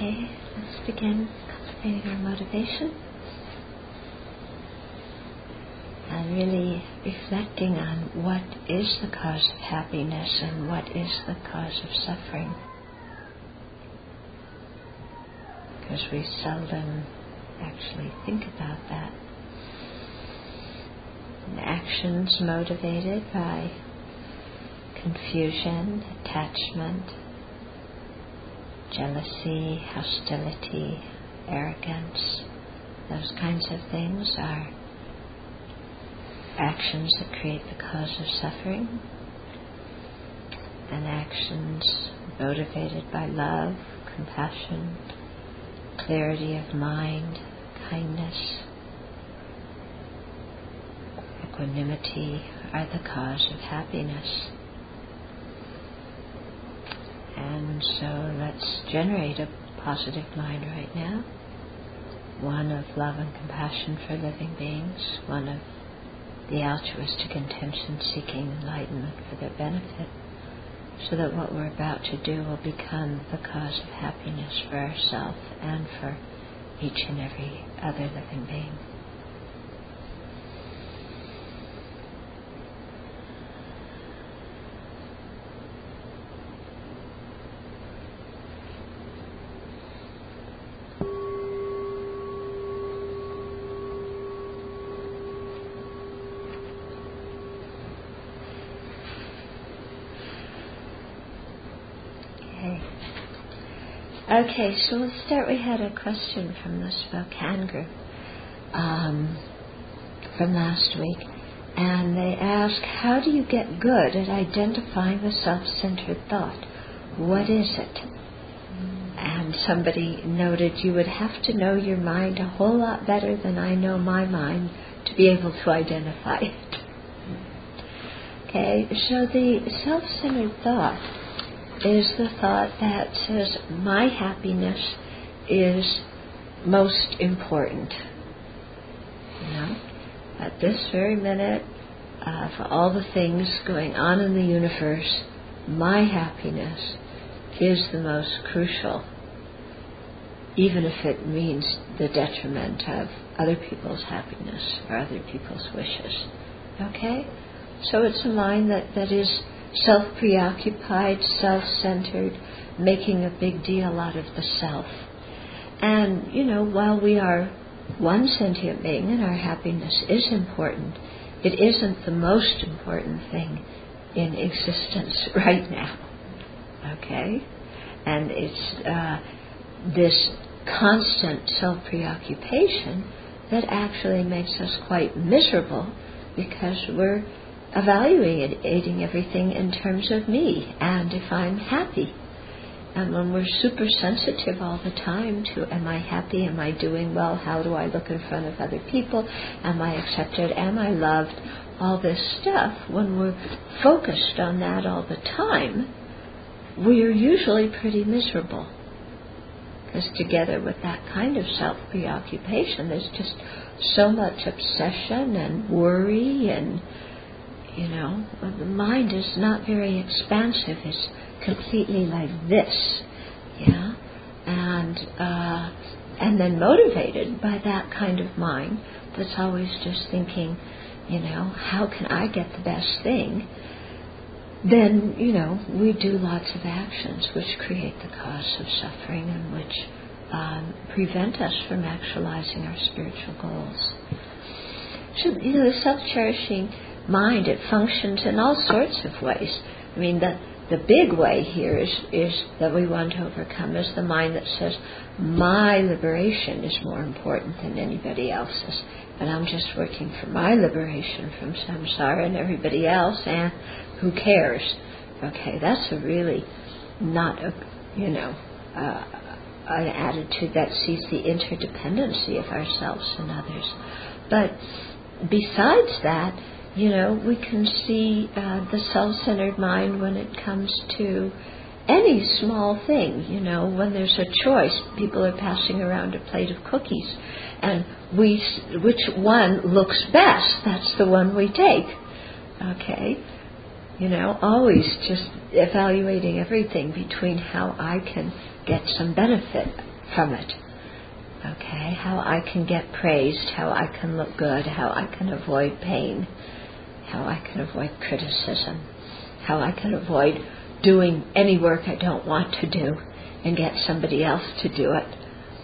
Okay, let's begin cultivating our motivation and really reflecting on what is the cause of happiness and what is the cause of suffering. Because we seldom actually think about that. And actions motivated by confusion, attachment, jealousy, hostility, arrogance, those kinds of things are actions that create the cause of suffering. And actions motivated by love, compassion, clarity of mind, kindness, equanimity are the cause of happiness. And so let's generate a positive mind right now. One of love and compassion for living beings, one of the altruistic intention seeking enlightenment for their benefit, so that what we're about to do will become the cause of happiness for ourselves and for each and every other living being. Okay, so we'll start. We had a question from the Spokane group from last week, and they asked, how do you get good at identifying the self-centered thought? What is it? And somebody noted, you would have to know your mind a whole lot better than I know my mind to be able to identify it. Okay, so the self-centered thought is the thought that says, my happiness is most important. You know, at this very minute, for all the things going on in the universe, my happiness is the most crucial, even if it means the detriment of other people's happiness or other people's wishes. Okay? So it's a mind that is self-preoccupied, self-centered, making a big deal out of the self. And, you know, while we are one sentient being and our happiness is important, it isn't the most important thing in existence right now. Okay? And it's this constant self-preoccupation that actually makes us quite miserable, because we're evaluating everything in terms of me and if I'm happy. And when we're super sensitive all the time to, am I happy, am I doing well, how do I look in front of other people, am I accepted, am I loved, all this stuff, when we're focused on that all the time, we're usually pretty miserable. Because together with that kind of self-preoccupation, there's just so much obsession and worry, and you know, the mind is not very expansive. It's completely like this, yeah, and then motivated by that kind of mind that's always just thinking, you know, how can I get the best thing? Then, you know, we do lots of actions which create the cause of suffering and which prevent us from actualizing our spiritual goals. So, you know, the self-cherishing mind, it functions in all sorts of ways. I mean, the big way here is that we want to overcome is the mind that says, my liberation is more important than anybody else's, and I'm just working for my liberation from samsara, and everybody else, and who cares? Okay, that's a really not a, you know, an attitude that sees the interdependency of ourselves and others. But besides that, you know, we can see the self-centered mind when it comes to any small thing. You know, when there's a choice, people are passing around a plate of cookies, and which one looks best, that's the one we take. Okay? You know, always just evaluating everything between how I can get some benefit from it. Okay, how I can get praised, how I can look good, how I can avoid pain, how I can avoid criticism, how I can avoid doing any work I don't want to do and get somebody else to do it.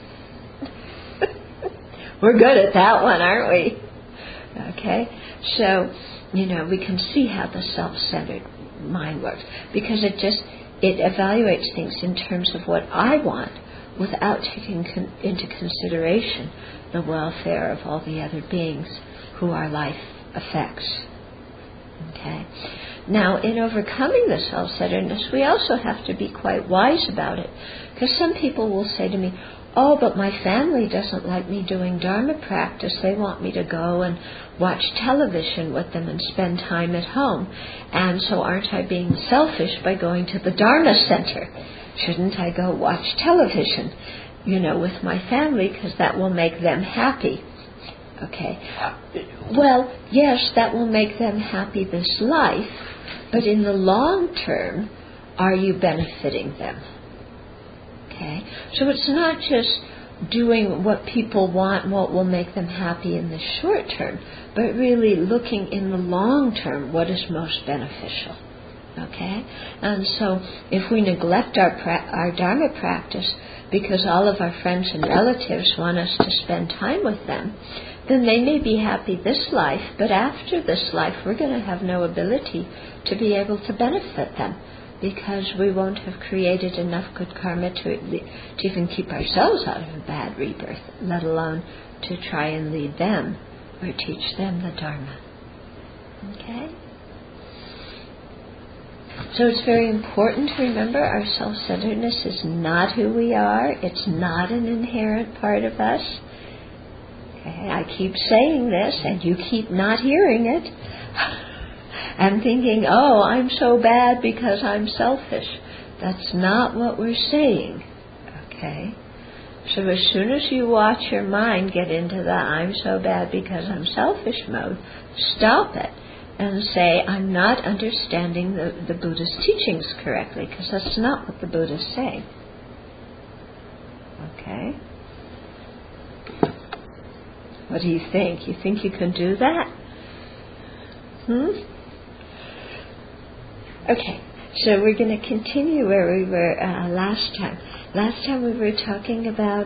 We're good at that one, aren't we? Okay, so, we can see how the self-centered mind works, because it evaluates things in terms of what I want without taking into consideration the welfare of all the other beings who our life affects. Okay. Now, in overcoming the self-centeredness, we also have to be quite wise about it, because some people will say to me, "Oh, but my family doesn't like me doing Dharma practice. They want me to go and watch television with them and spend time at home. And so aren't I being selfish by going to the Dharma center? Shouldn't I go watch television, with my family, because that will make them happy?" Okay. Well, yes, that will make them happy this life, but in the long term, are you benefiting them? Okay. So it's not just doing what people want, what will make them happy in the short term, but really looking in the long term, what is most beneficial. Okay? And so if we neglect our Dharma practice because all of our friends and relatives want us to spend time with them, then they may be happy this life, but after this life we're going to have no ability to be able to benefit them, because we won't have created enough good karma to even keep ourselves out of a bad rebirth, let alone to try and lead them or teach them the Dharma. Okay? So it's very important to remember our self-centeredness is not who we are. It's not an inherent part of us. Okay? I keep saying this, and you keep not hearing it. And thinking, "Oh, I'm so bad because I'm selfish." That's not what we're saying. Okay? So as soon as you watch your mind get into the "I'm so bad because I'm selfish" mode, stop it and say, "I'm not understanding the Buddha's teachings correctly," because that's not what the Buddha's saying. Okay? What do you think? You think you can do that? Okay, so we're going to continue where we were last time. Last time we were talking about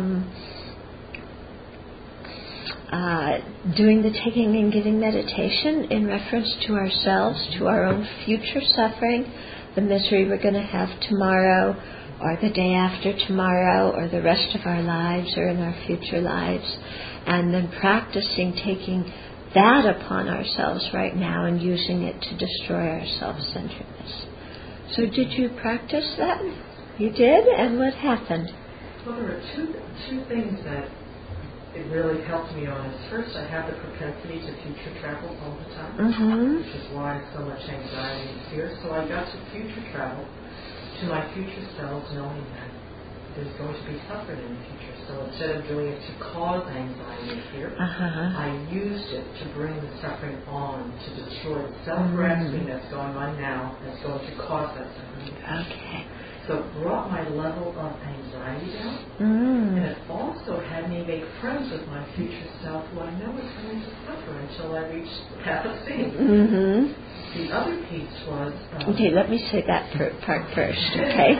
doing the taking and giving meditation in reference to ourselves, to our own future suffering, the misery we're going to have tomorrow, or the day after tomorrow, or the rest of our lives, or in our future lives, and then practicing taking that upon ourselves right now and using it to destroy our self-centeredness. So did you practice that? You did? And what happened? Well, there were two things that it really helped me on. First, I have the propensity to future travel all the time, which is why so much anxiety and fear. So I got to future travel to my future selves, knowing that there's going to be suffering in the future. So instead of doing it to cause anxiety and fear, I used it to bring the suffering on, to destroy the self-grasping that's going on now, that's going to cause that suffering. Okay. So it brought my level of anxiety down, and it also had me make friends with my future self, who I know is going to suffer until I reach the path of seeing. The other piece was... okay, let me say that part first, okay?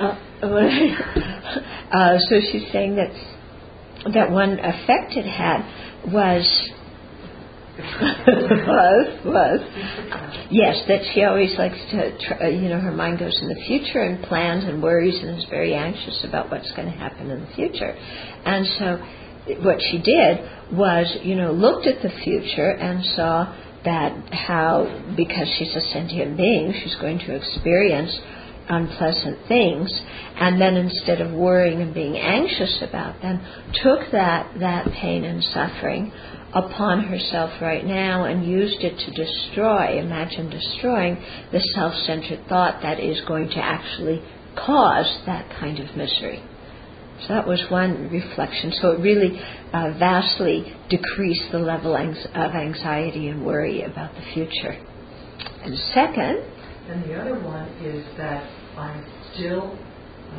So she's saying that one effect it had was yes, that she always likes to, her mind goes in the future and plans and worries and is very anxious about what's going to happen in the future. And so what she did was, looked at the future and saw that how, because she's a sentient being, she's going to experience unpleasant things, and then instead of worrying and being anxious about them, took that pain and suffering upon herself right now and used it to imagine destroying the self-centered thought that is going to actually cause that kind of misery. So that was one reflection. So it really vastly decreased the level of anxiety and worry about the future. And second... And the other one is that I'm still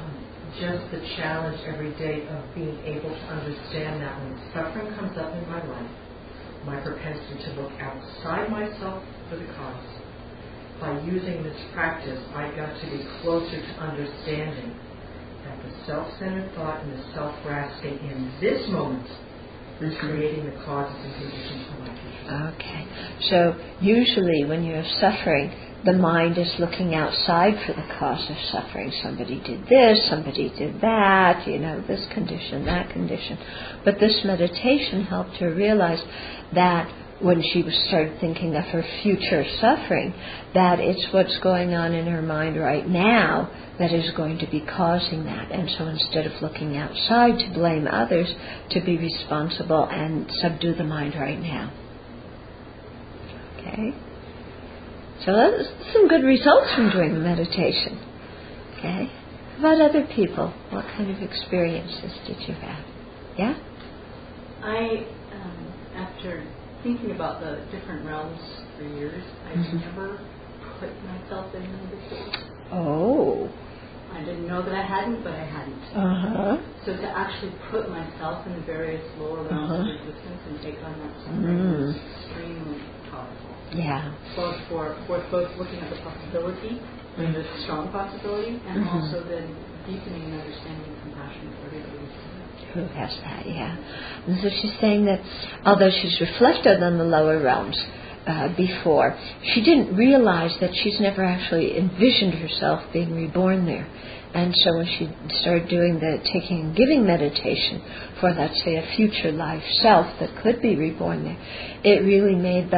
just the challenge every day of being able to understand that when suffering comes up in my life, my propensity to look outside myself for the cause. By using this practice, I got to be closer to understanding that the self-centered thought and the self-grasping in this moment is creating the causes and conditions for my future. Okay. So usually when you're suffering, the mind is looking outside for the cause of suffering. Somebody did this, somebody did that, this condition, that condition. But this meditation helped her realize that when she started thinking of her future suffering, that it's what's going on in her mind right now that is going to be causing that. And so instead of looking outside to blame others, to be responsible and subdue the mind right now. Okay? So that's some good results from doing the meditation. Okay? How about other people? What kind of experiences did you have? Yeah? I, after thinking about the different realms for years, I never put myself in them before. Oh. I didn't know that I hadn't, but I hadn't. So to actually put myself in the various lower realms of existence and take on that suffering was extremely powerful. Yeah. Both for both looking at the possibility, the strong possibility, and also then deepening and understanding compassion for everybody who has that, yeah. And so she's saying that although she's reflected on the lower realms before, she didn't realize that she's never actually envisioned herself being reborn there. And so when she started doing the taking and giving meditation for, let's say, a future life self that could be reborn there, it really made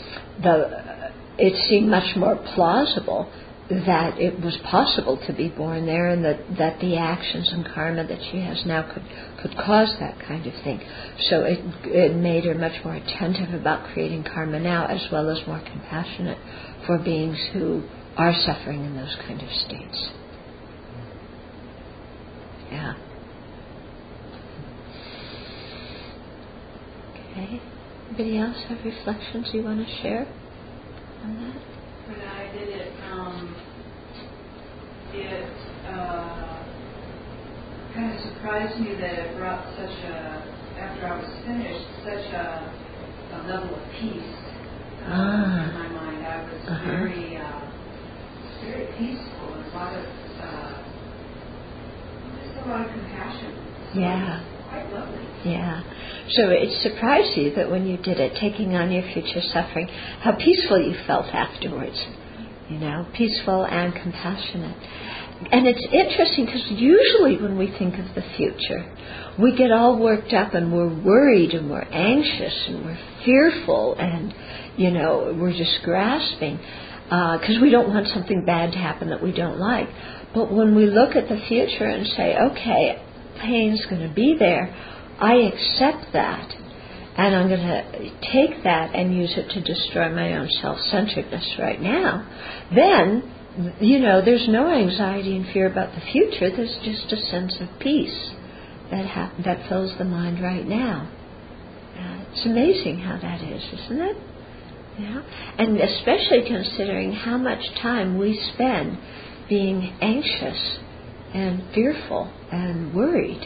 it seemed much more plausible that it was possible to be born there, and that the actions and karma that she has now could cause that kind of thing. So it made her much more attentive about creating karma now, as well as more compassionate for beings who are suffering in those kind of states. Yeah. Okay. Anybody else have reflections you want to share on that? When I did it, kind of surprised me that it brought after I was finished, such a level of peace in my mind. I was very peaceful, and a lot of compassion. Yeah. Quite lovely. Yeah. So it surprised you that when you did it, taking on your future suffering, how peaceful you felt afterwards. Peaceful and compassionate. And it's interesting because usually when we think of the future, we get all worked up and we're worried and we're anxious and we're fearful and, we're just grasping because we don't want something bad to happen that we don't like. But when we look at the future and say, okay, pain's going to be there, I accept that, and I'm going to take that and use it to destroy my own self-centeredness right now, then, there's no anxiety and fear about the future. There's just a sense of peace that fills the mind right now. It's amazing how that is, isn't it? Yeah. And especially considering how much time we spend being anxious and fearful and worried.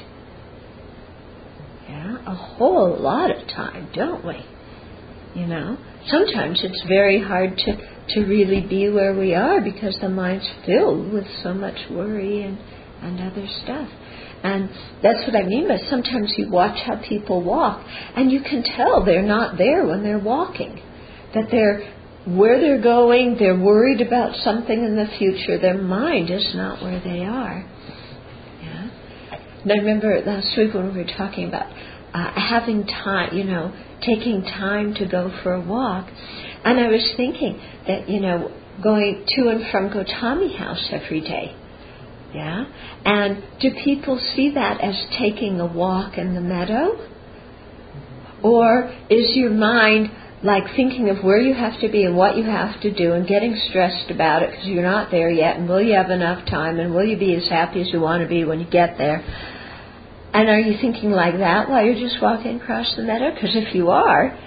Yeah, a whole lot of time, don't we? Sometimes it's very hard to really be where we are because the mind's filled with so much worry and other stuff. And that's what I mean by sometimes you watch how people walk and you can tell they're not there when they're walking. That where they're going, they're worried about something in the future. Their mind is not where they are. Yeah. And I remember last week when we were talking about having time, taking time to go for a walk. And I was thinking that, going to and from Gotami House every day. Yeah? And do people see that as taking a walk in the meadow? Or is your mind like thinking of where you have to be and what you have to do and getting stressed about it because you're not there yet, and will you have enough time, and will you be as happy as you want to be when you get there? And are you thinking like that while you're just walking across the meadow? Because if you are,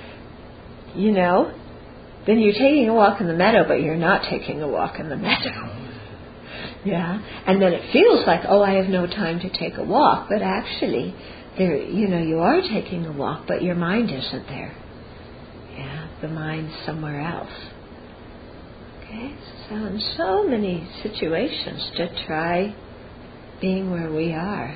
then you're taking a walk in the meadow, but you're not taking a walk in the meadow. Yeah, and then it feels like, oh, I have no time to take a walk, but actually, you are taking a walk, but your mind isn't there. Yeah, the mind's somewhere else. Okay, so in so many situations, to try being where we are.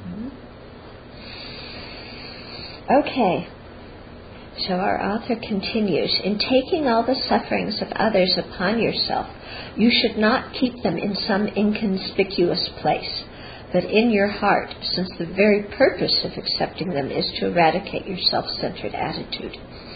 Okay. So our author continues, in taking all the sufferings of others upon yourself, you should not keep them in some inconspicuous place, but in your heart, since the very purpose of accepting them is to eradicate your self-centered attitude.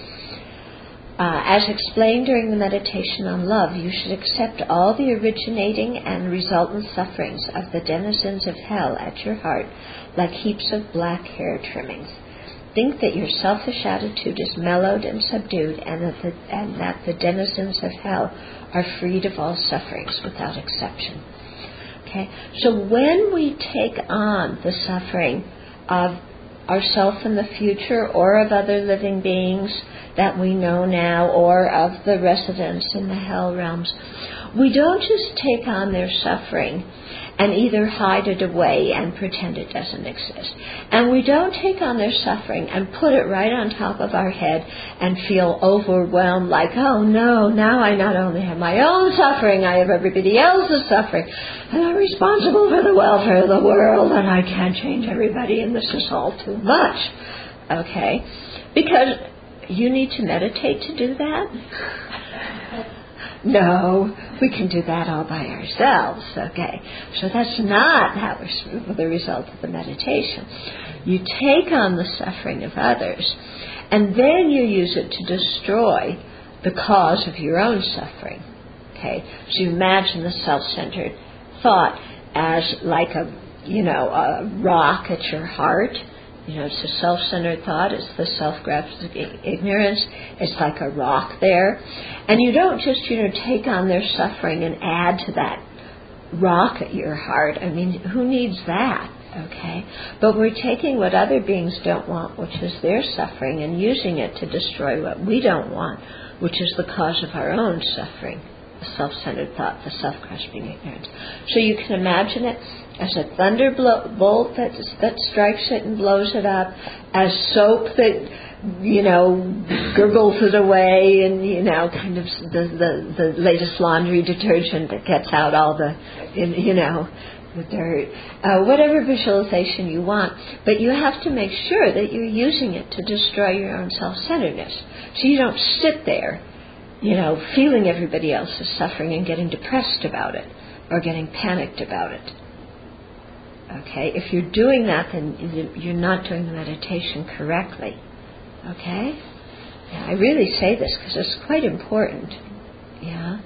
As explained during the meditation on love, you should accept all the originating and resultant sufferings of the denizens of hell at your heart like heaps of black hair trimmings. Think that your selfish attitude is mellowed and subdued, and that the denizens of hell are freed of all sufferings without exception. Okay? So when we take on the suffering of ourself in the future, or of other living beings that we know now, or of the residents in the hell realms, we don't just take on their suffering and either hide it away and pretend it doesn't exist. And we don't take on their suffering and put it right on top of our head and feel overwhelmed like, oh no, now I not only have my own suffering, I have everybody else's suffering, and I'm responsible for the welfare of the world, and I can't change everybody, and this is all too much. Okay? Because you need to meditate to do that? No, we can do that all by ourselves, okay? So that's not how the result of the meditation. You take on the suffering of others, and then you use it to destroy the cause of your own suffering, okay? So you imagine the self-centered thought as like a rock at your heart. It's a self-centered thought. It's the self-grasping ignorance. It's like a rock there. And you don't just, take on their suffering and add to that rock at your heart. I mean, who needs that? Okay? But we're taking what other beings don't want, which is their suffering, and using it to destroy what we don't want, which is the cause of our own suffering. The self-centered thought, the self-grasping ignorance. So you can imagine it as a thunderbolt that strikes it and blows it up, as soap that, gurgles it away, and, kind of the latest laundry detergent that gets out all the dirt, whatever visualization you want. But you have to make sure that you're using it to destroy your own self-centeredness. So you don't sit there, feeling everybody else's suffering and getting depressed about it or getting panicked about it. Okay? If you're doing that, then you're not doing the meditation correctly. Okay? Yeah, I really say this because it's quite important. Yeah?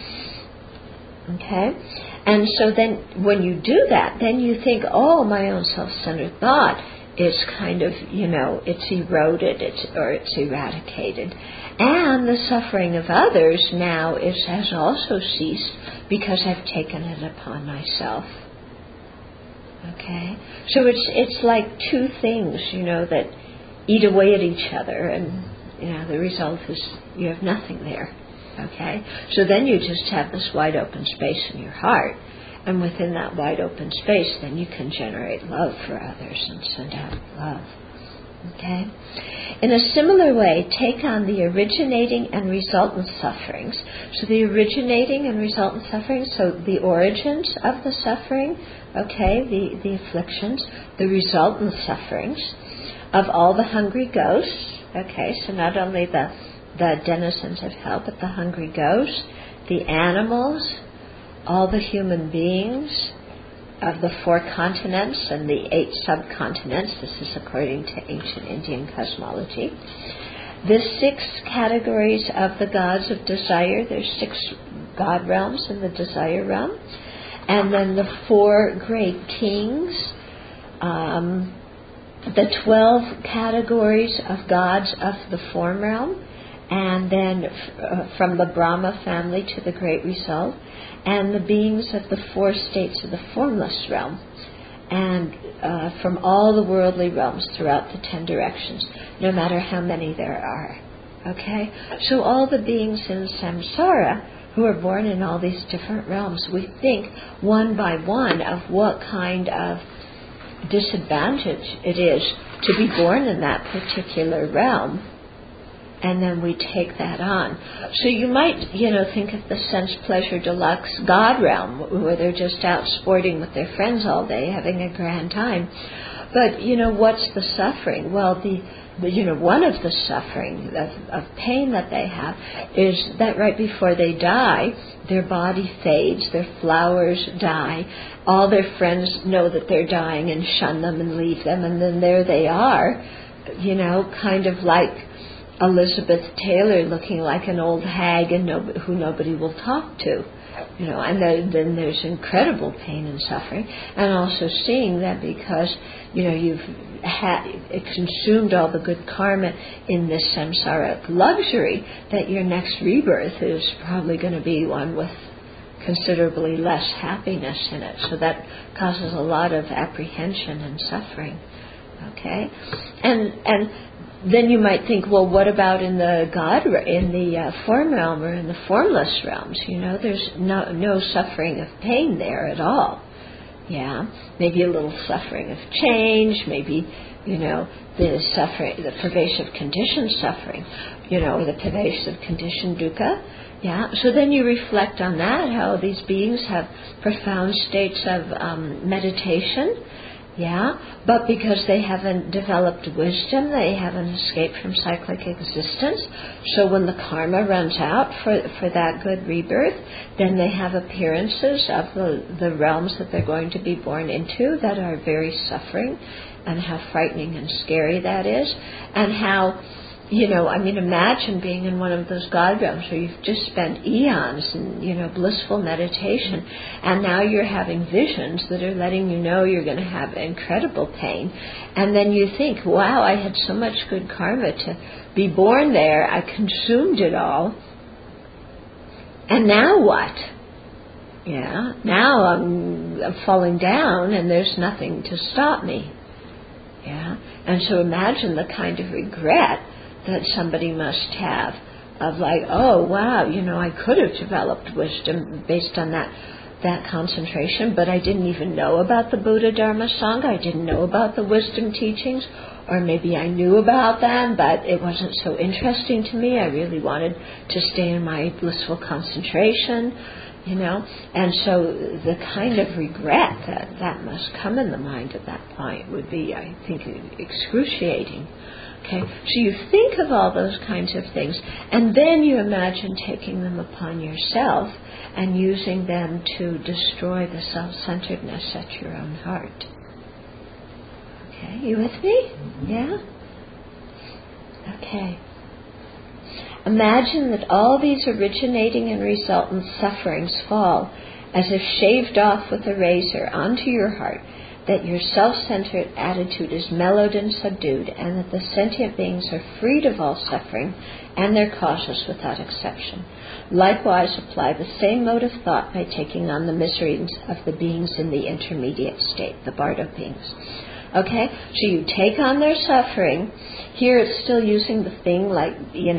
Okay? And so then when you do that, then you think, oh, my own self-centered thought is kind of, it's eroded, it's eradicated. And the suffering of others now has also ceased because I've taken it upon myself. Okay? So it's like two things, that eat away at each other, and, the result is you have nothing there. Okay? So then you just have this wide open space in your heart. And within that wide open space, then you can generate love for others and send out love. Okay? In a similar way, take on the originating and resultant sufferings. So the originating and resultant sufferings, so the origins of the suffering, okay, the afflictions, the resultant sufferings of all the hungry ghosts, okay, so not only the denizens of hell, but the hungry ghosts, the animals, all the human beings of the 4 continents and the 8 subcontinents. This is according to ancient Indian cosmology. The 6 categories of the gods of desire. There's 6 god realms in the desire realm. And then the 4 great kings. The 12 categories of gods of the form realm. And then from the Brahma family to the great result. And the beings of the 4 states of the formless realm, and from all the worldly realms throughout the 10 directions, no matter how many there are. Okay? So all the beings in samsara who are born in all these different realms, we think one by one of what kind of disadvantage it is to be born in that particular realm, and then we take that on. So you might, think of the sense pleasure deluxe God realm, where they're just out sporting with their friends all day, having a grand time. But, what's the suffering? Well, one of the suffering of pain that they have is that right before they die, their body fades, their flowers die, all their friends know that they're dying and shun them and leave them, and then there they are, kind of like Elizabeth Taylor looking like an old hag and who nobody will talk to. And then there's incredible pain and suffering, and also seeing that because, you've consumed all the good karma in this samsaric luxury, that your next rebirth is probably going to be one with considerably less happiness in it. So that causes a lot of apprehension and suffering. Okay? And then you might think, well, what about in the form realm or in the formless realms? There's no suffering of pain there at all. Yeah, maybe a little suffering of change, maybe, the suffering, the pervasive condition suffering, or the pervasive condition dukkha. Yeah, so then you reflect on that, how these beings have profound states of meditation. Yeah, but because they haven't developed wisdom, they haven't escaped from cyclic existence. So when the karma runs out for that good rebirth, then they have appearances of the realms that they're going to be born into that are very suffering, and how frightening and scary that is, and how, imagine being in one of those God realms where you've just spent eons in, blissful meditation, and now you're having visions that are letting you know you're going to have incredible pain, and then you think, wow, I had so much good karma to be born there, I consumed it all, and now what? Yeah, now I'm falling down and there's nothing to stop me. Yeah, and so imagine the kind of regret that somebody must have of like, oh, wow, I could have developed wisdom based on that concentration, but I didn't even know about the Buddha Dharma Sangha, I didn't know about the wisdom teachings, or maybe I knew about them, but it wasn't so interesting to me, I really wanted to stay in my blissful concentration, and so the kind of regret that must come in the mind at that point would be, I think, excruciating. Okay, so you think of all those kinds of things, and then you imagine taking them upon yourself and using them to destroy the self-centeredness at your own heart. Okay, you with me? Yeah? Okay. Imagine that all these originating and resultant sufferings fall as if shaved off with a razor onto your heart, that your self-centered attitude is mellowed and subdued, and that the sentient beings are freed of all suffering and their causes without exception. Likewise, apply the same mode of thought by taking on the miseries of the beings in the intermediate state, the Bardo beings. Okay, so you take on their suffering. Here it's still using the thing like,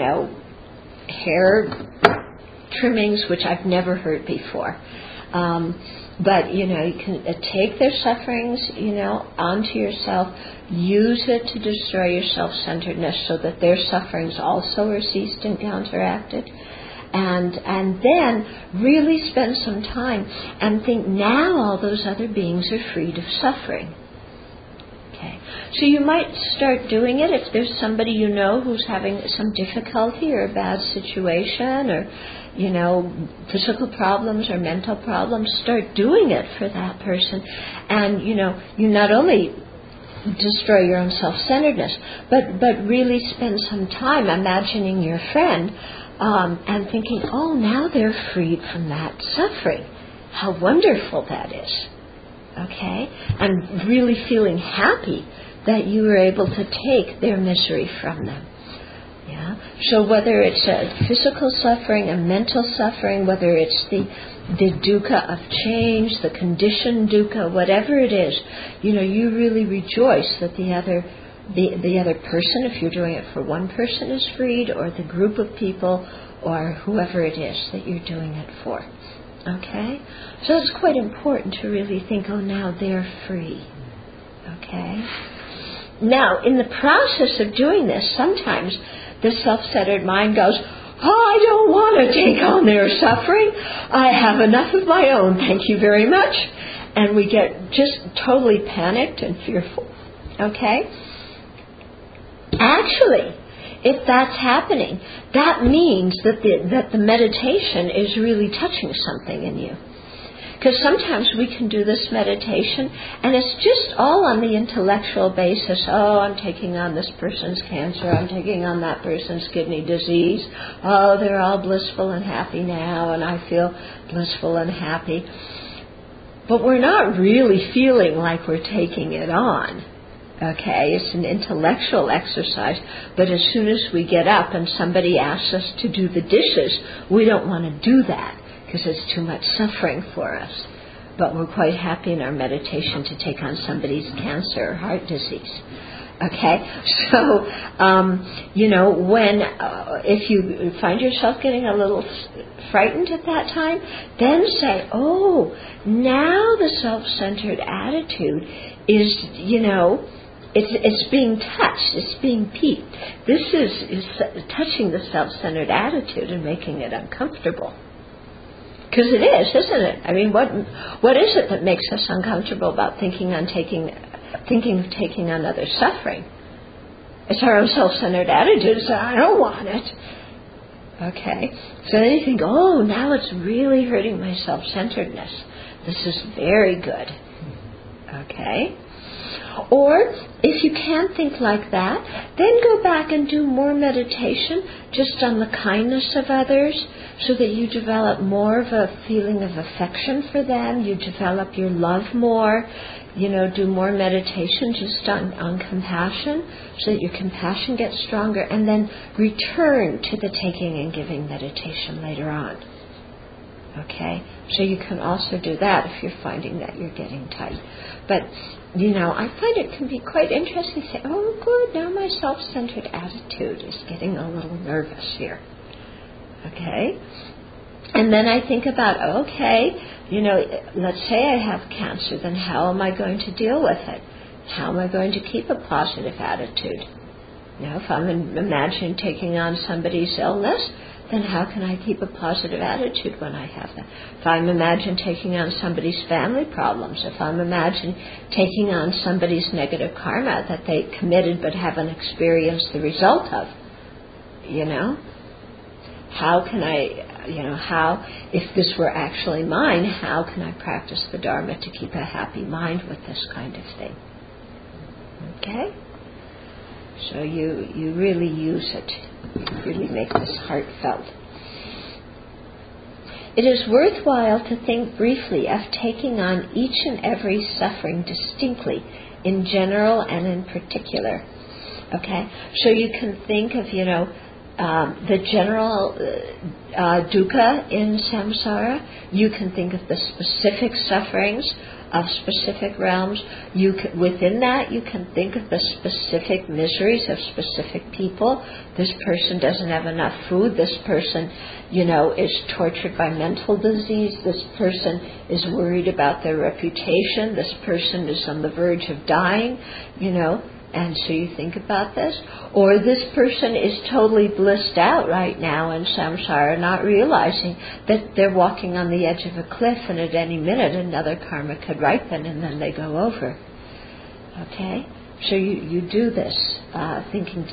hair trimmings, which I've never heard before. But, you can take their sufferings, onto yourself, use it to destroy your self-centeredness so that their sufferings also are ceased and counteracted. And then really spend some time and think, now all those other beings are freed of suffering. Okay. So you might start doing it if there's somebody who's having some difficulty or a bad situation or, physical problems or mental problems. Start doing it for that person. And, you not only destroy your own self-centeredness, but really spend some time imagining your friend and thinking, oh, now they're freed from that suffering. How wonderful that is. Okay? And really feeling happy that you were able to take their misery from them. Yeah? So whether it's a physical suffering, a mental suffering, whether it's the dukkha of change, the conditioned dukkha, whatever it is, you really rejoice that the other the other person, if you're doing it for one person, is freed, or the group of people, or whoever it is that you're doing it for. Okay? So it's quite important to really think, oh, now they're free. Okay? Now, in the process of doing this, sometimes the self-centered mind goes, I don't want to take on their suffering. I have enough of my own, thank you very much. And we get just totally panicked and fearful. Okay? Actually, if that's happening, that means that the meditation is really touching something in you. Because sometimes we can do this meditation and it's just all on the intellectual basis. Oh, I'm taking on this person's cancer. I'm taking on that person's kidney disease. Oh, they're all blissful and happy now, and I feel blissful and happy. But we're not really feeling like we're taking it on. Okay, it's an intellectual exercise, but as soon as we get up and somebody asks us to do the dishes, we don't want to do that because it's too much suffering for us. But we're quite happy in our meditation to take on somebody's cancer or heart disease. Okay, so, when, if you find yourself getting a little frightened at that time, then say, oh, now the self-centered attitude is, it's being touched, it's being piqued. This is touching the self-centered attitude and making it uncomfortable. Because it is, isn't it? I mean, what is it that makes us uncomfortable about thinking of taking on others' suffering? It's our own self-centered attitude. So I don't want it. Okay. So then you think, oh, now it's really hurting my self-centeredness. This is very good. Okay. Or, if you can't think like that, then go back and do more meditation just on the kindness of others so that you develop more of a feeling of affection for them. You develop your love more. Do more meditation just on compassion so that your compassion gets stronger, and then return to the taking and giving meditation later on. Okay? So you can also do that if you're finding that you're getting tight. But, I find it can be quite interesting to say, oh, good, now my self-centered attitude is getting a little nervous here. Okay? And then I think about, okay, let's say I have cancer, then how am I going to deal with it? How am I going to keep a positive attitude? If I'm imagining taking on somebody's illness, then how can I keep a positive attitude when I have that? If I'm imagining taking on somebody's family problems, if I'm imagining taking on somebody's negative karma that they committed but haven't experienced the result of, how can I, if this were actually mine, how can I practice the Dharma to keep a happy mind with this kind of thing? Okay? So you really use it. Really make this heartfelt. It is worthwhile to think briefly of taking on each and every suffering distinctly, in general and in particular. Okay? So you can think of, the general dukkha in samsara. You can think of the specific sufferings of specific realms. Within that, you can think of the specific miseries of specific people. This person doesn't have enough food. This person, is tortured by mental disease. This person is worried about their reputation. This person is on the verge of dying, And so you think about this. Or this person is totally blissed out right now in samsara, not realizing that they're walking on the edge of a cliff and at any minute another karma could ripen and then they go over. Okay? So you do this, thinking,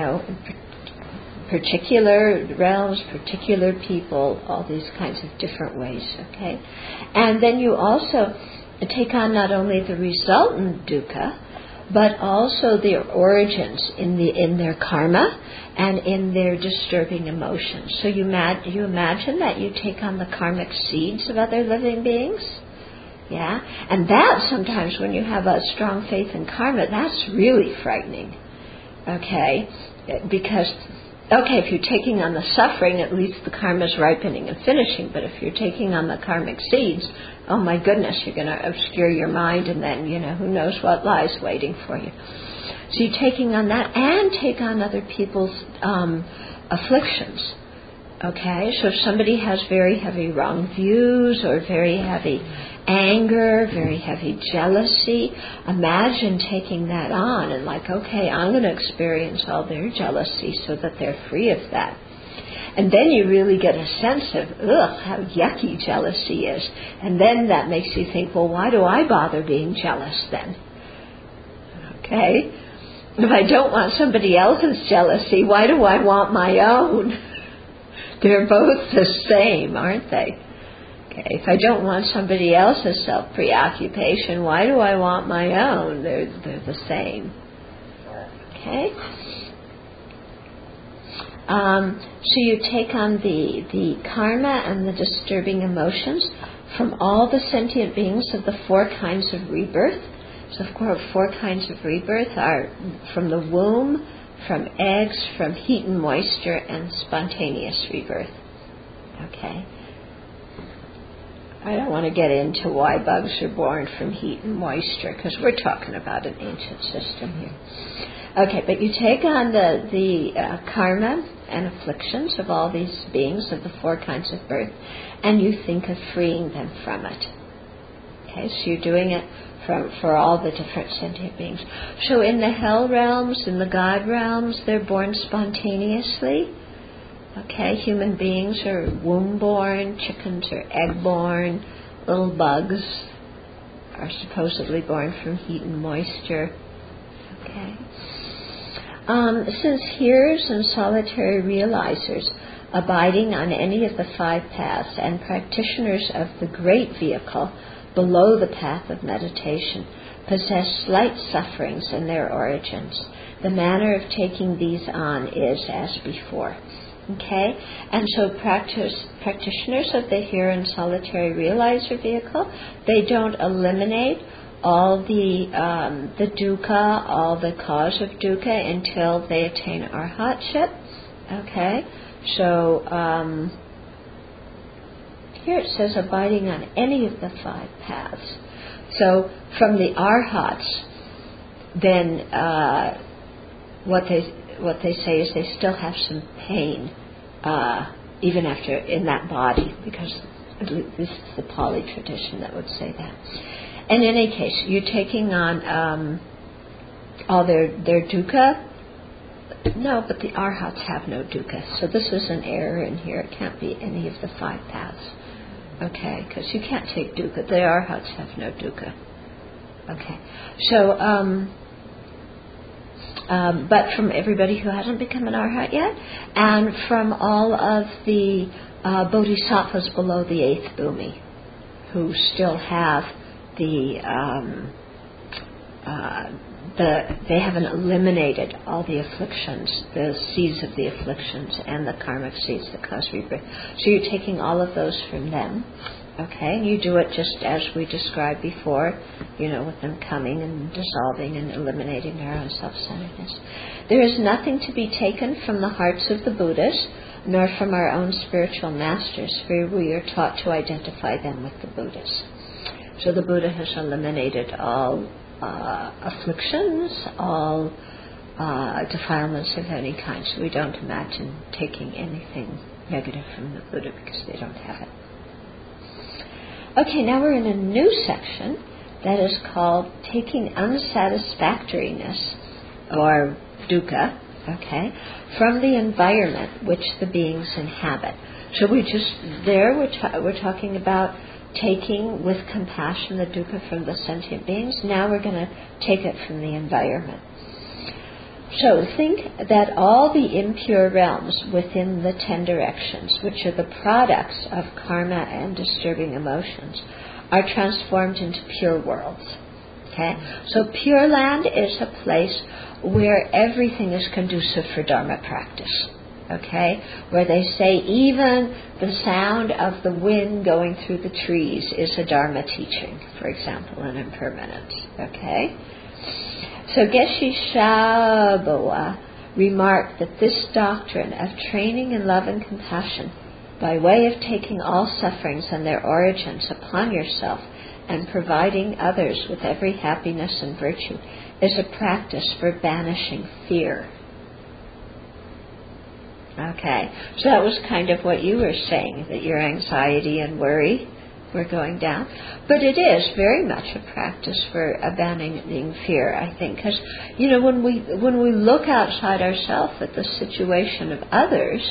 particular realms, particular people, all these kinds of different ways. Okay? And then you also take on not only the resultant dukkha, but also their origins in their karma and in their disturbing emotions. So you imagine that you take on the karmic seeds of other living beings, yeah? And that sometimes when you have a strong faith in karma, that's really frightening, okay? Because, if you're taking on the suffering, at least the karma's ripening and finishing, but if you're taking on the karmic seeds, oh my goodness, you're going to obscure your mind and then, who knows what lies waiting for you. So you're taking on that and take on other people's afflictions. Okay, so if somebody has very heavy wrong views or very heavy anger, very heavy jealousy, imagine taking that on and like, okay, I'm going to experience all their jealousy so that they're free of that. And then you really get a sense of, how yucky jealousy is. And then that makes you think, well, why do I bother being jealous then? Okay? If I don't want somebody else's jealousy, why do I want my own? They're both the same, aren't they? Okay, if I don't want somebody else's self-preoccupation, why do I want my own? They're the same. Okay? So you take on the karma and the disturbing emotions from all the sentient beings of the 4 kinds of rebirth. So, of course, 4 kinds of rebirth are from the womb, from eggs, from heat and moisture, and spontaneous rebirth. Okay. I don't want to get into why bugs are born from heat and moisture, because we're talking about an ancient system here. Okay, but you take on the karma and afflictions of all these beings of the 4 kinds of birth, and you think of freeing them from it. Okay, so you're doing it for all the different sentient beings. So in the hell realms, in the God realms, they're born spontaneously. Okay, human beings are womb-born, chickens are egg-born, little bugs are supposedly born from heat and moisture. Okay. Since hearers and solitary realizers abiding on any of the 5 paths and practitioners of the great vehicle below the path of meditation possess slight sufferings in their origins, the manner of taking these on is as before. Okay? And so practitioners of the hearer and solitary realizer vehicle, they don't eliminate all the dukkha, all the cause of dukkha until they attain arhatship. Okay? So here it says abiding on any of the 5 paths. So from the arhats, then what they say is they still have some pain even after in that body, because this is the Pali tradition that would say that. And in any case, you're taking on all their dukkha. No, but the arhats have no dukkha. So this is an error in here. It can't be any of the 5 paths. Okay, because you can't take dukkha. The arhats have no dukkha. Okay, so but from everybody who hasn't become an arhat yet, and from all of the bodhisattvas below the 8th bhumi, who still have they haven't eliminated all the afflictions, the seeds of the afflictions, and the karmic seeds that cause rebirth. So you're taking all of those from them. Okay, and you do it just as we described before, with them coming and dissolving and eliminating their own self-centeredness. There is nothing to be taken from the hearts of the Buddhas, nor from our own spiritual masters, for we are taught to identify them with the Buddhas. So the Buddha has eliminated all afflictions, all defilements of any kind. So we don't imagine taking anything negative from the Buddha because they don't have it. Okay, now we're in a new section that is called Taking Unsatisfactoriness, or dukkha, okay, from the environment which the beings inhabit. So we're talking about taking with compassion the dukkha from the sentient beings. Now we're going to take it from the environment. So think that all the impure realms within the 10 directions, which are the products of karma and disturbing emotions, are transformed into pure worlds. Okay? So Pure Land is a place where everything is conducive for Dharma practice. Okay? Where they say even the sound of the wind going through the trees is a Dharma teaching, for example, an impermanence. Okay? So Geshe Shaboa remarked that this doctrine of training in love and compassion by way of taking all sufferings and their origins upon yourself and providing others with every happiness and virtue is a practice for banishing fear. Okay, so that was kind of what you were saying, that your anxiety and worry were going down. But it is very much a practice for abandoning fear, I think, because, when we look outside ourselves at the situation of others,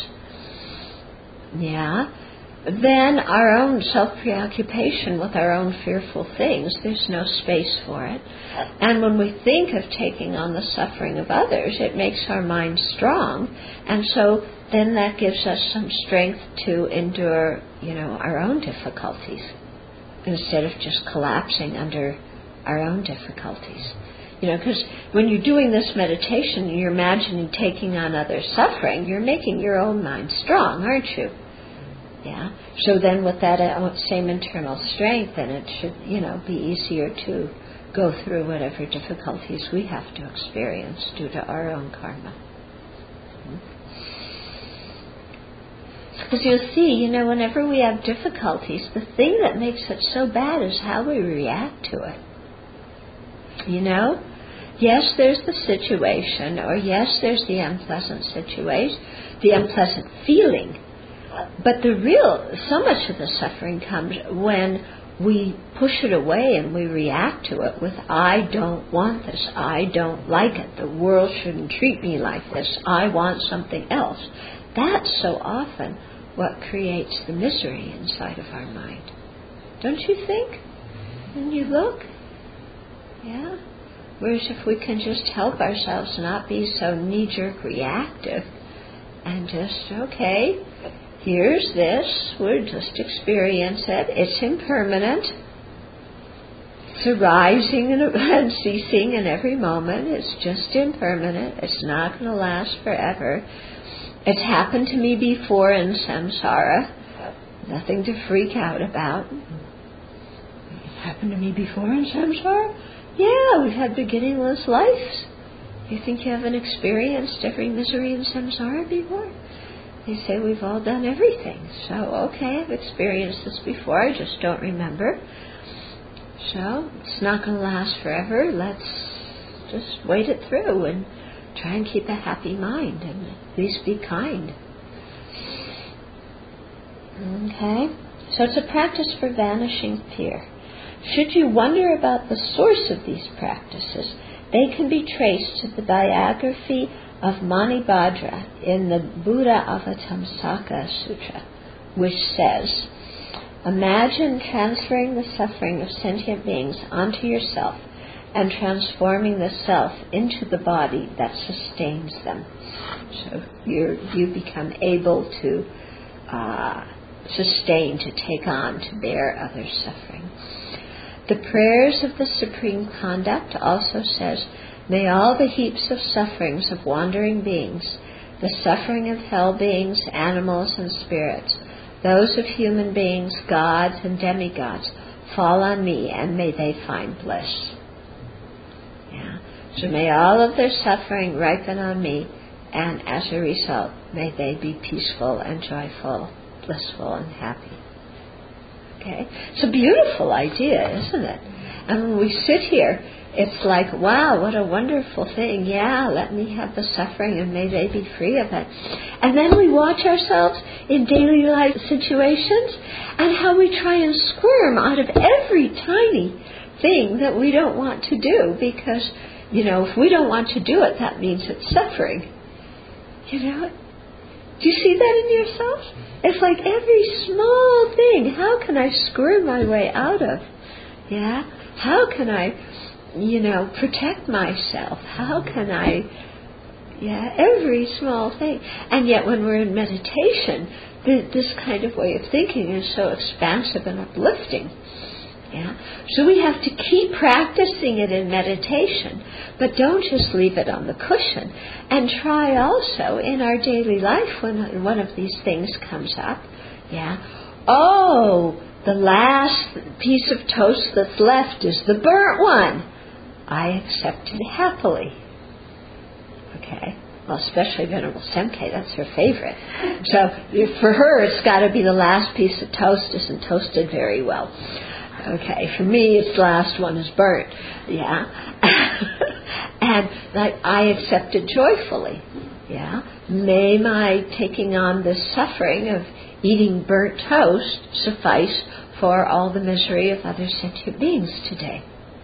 then our own self-preoccupation with our own fearful things, there's no space for it. And when we think of taking on the suffering of others, it makes our mind strong. And so then that gives us some strength to endure, our own difficulties, instead of just collapsing under our own difficulties. Because when you're doing this meditation and you're imagining taking on others' suffering, you're making your own mind strong, aren't you? Yeah. So then with that same internal strength, then it should, be easier to go through whatever difficulties we have to experience due to our own karma. Because you'll see, whenever we have difficulties, the thing that makes it so bad is how we react to it. Yes, there's the situation, or yes, there's the unpleasant situation, the unpleasant feeling. But so much of the suffering comes when we push it away and we react to it with, I don't want this, I don't like it, the world shouldn't treat me like this, I want something else. That's so often what creates the misery inside of our mind. Don't you think? When you look? Yeah? Whereas if we can just help ourselves not be so knee-jerk reactive and just, okay, here's this, we'll just experience it. It's impermanent. It's arising and ceasing in every moment. It's just impermanent. It's not going to last forever. It's happened to me before in samsara. Nothing to freak out about. It happened to me before in samsara? Yeah, we've had beginningless lives. You think you haven't experienced every misery in samsara before? They say we've all done everything. So, okay, I've experienced this before, I just don't remember. So, it's not going to last forever. Let's just wait it through and try and keep a happy mind and at least be kind. Okay? So it's a practice for vanishing fear. Should you wonder about the source of these practices, they can be traced to the biography of Manibhadra in the Buddha Avatamsaka Sutra, which says, imagine transferring the suffering of sentient beings onto yourself and transforming the self into the body that sustains them. So you become able to sustain, to take on, to bear others' suffering. The prayers of the Supreme Conduct also says, may all the heaps of sufferings of wandering beings, the suffering of hell beings, animals, and spirits, those of human beings, gods, and demigods, fall on me, and may they find bliss. Yeah. So may all of their suffering ripen on me, and as a result, may they be peaceful and joyful, blissful and happy. Okay? It's a beautiful idea, isn't it? And when we sit here, it's like, wow, what a wonderful thing. Yeah, let me have the suffering and may they be free of it. And then we watch ourselves in daily life situations and how we try and squirm out of every tiny thing that we don't want to do because, if we don't want to do it, that means it's suffering. Do you see that in yourself? It's like every small thing, how can I squirm my way out of? Yeah? How can I, protect myself? How can I, every small thing. And yet when we're in meditation, this kind of way of thinking is so expansive and uplifting. Yeah? So we have to keep practicing it in meditation, but don't just leave it on the cushion. And try also in our daily life when one of these things comes up. The last piece of toast that's left is the burnt one. I accept it happily. Okay? Well, especially Venerable Semke, that's her favorite. So for her, it's got to be the last piece of toast isn't toasted very well. Okay, for me, it's the last one is burnt. Yeah. And like I accept it joyfully. Yeah. May my taking on this suffering of eating burnt toast suffice for all the misery of other sentient beings today.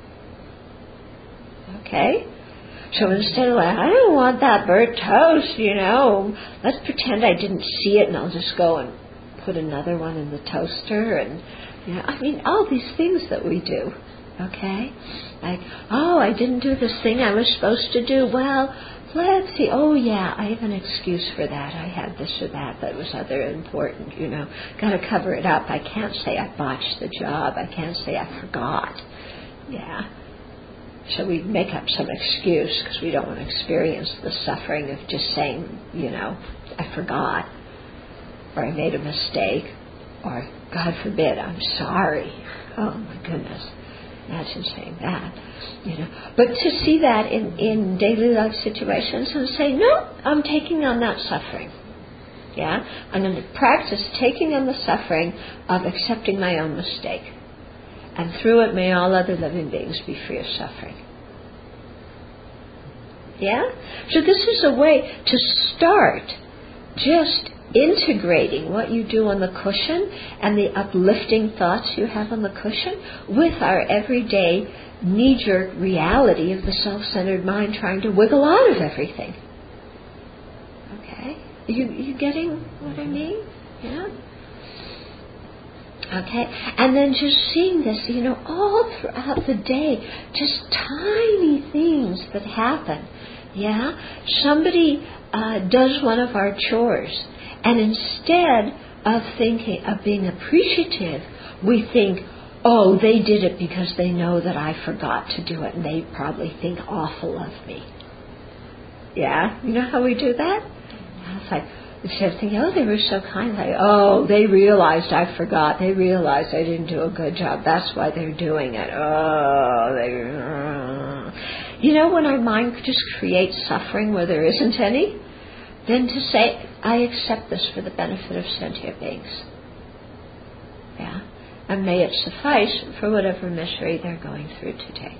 Okay? So instead of like, I don't want that burnt toast, let's pretend I didn't see it and I'll just go and put another one in the toaster and, all these things that we do. Okay? Like, I didn't do this thing I was supposed to do. Well, let's see. Oh, yeah, I have an excuse for that. I had this or that was other important, Got to cover it up. I can't say I botched the job. I can't say I forgot. Yeah. So we make up some excuse because we don't want to experience the suffering of just saying, I forgot, or I made a mistake, or God forbid, I'm sorry. Oh, my goodness. Imagine saying that, But to see that in daily life situations and say, no, I'm taking on that suffering. Yeah? I'm going to practice taking on the suffering of accepting my own mistake. And through it may all other living beings be free of suffering. Yeah? So this is a way to start just integrating what you do on the cushion and the uplifting thoughts you have on the cushion with our everyday knee-jerk reality of the self-centered mind trying to wiggle out of everything. Okay? You getting what I mean? Yeah? Okay? And then just seeing this, all throughout the day, just tiny things that happen. Yeah? Somebody does one of our chores, and instead of being appreciative, we think, oh, they did it because they know that I forgot to do it, and they probably think awful of me. Yeah? You know how we do that? It's like, instead of thinking, oh, they were so kind, like, oh, they realized I forgot. They realized I didn't do a good job. That's why they're doing it. When our mind just creates suffering where there isn't any, then to say, I accept this for the benefit of sentient beings. Yeah? And may it suffice for whatever misery they're going through today.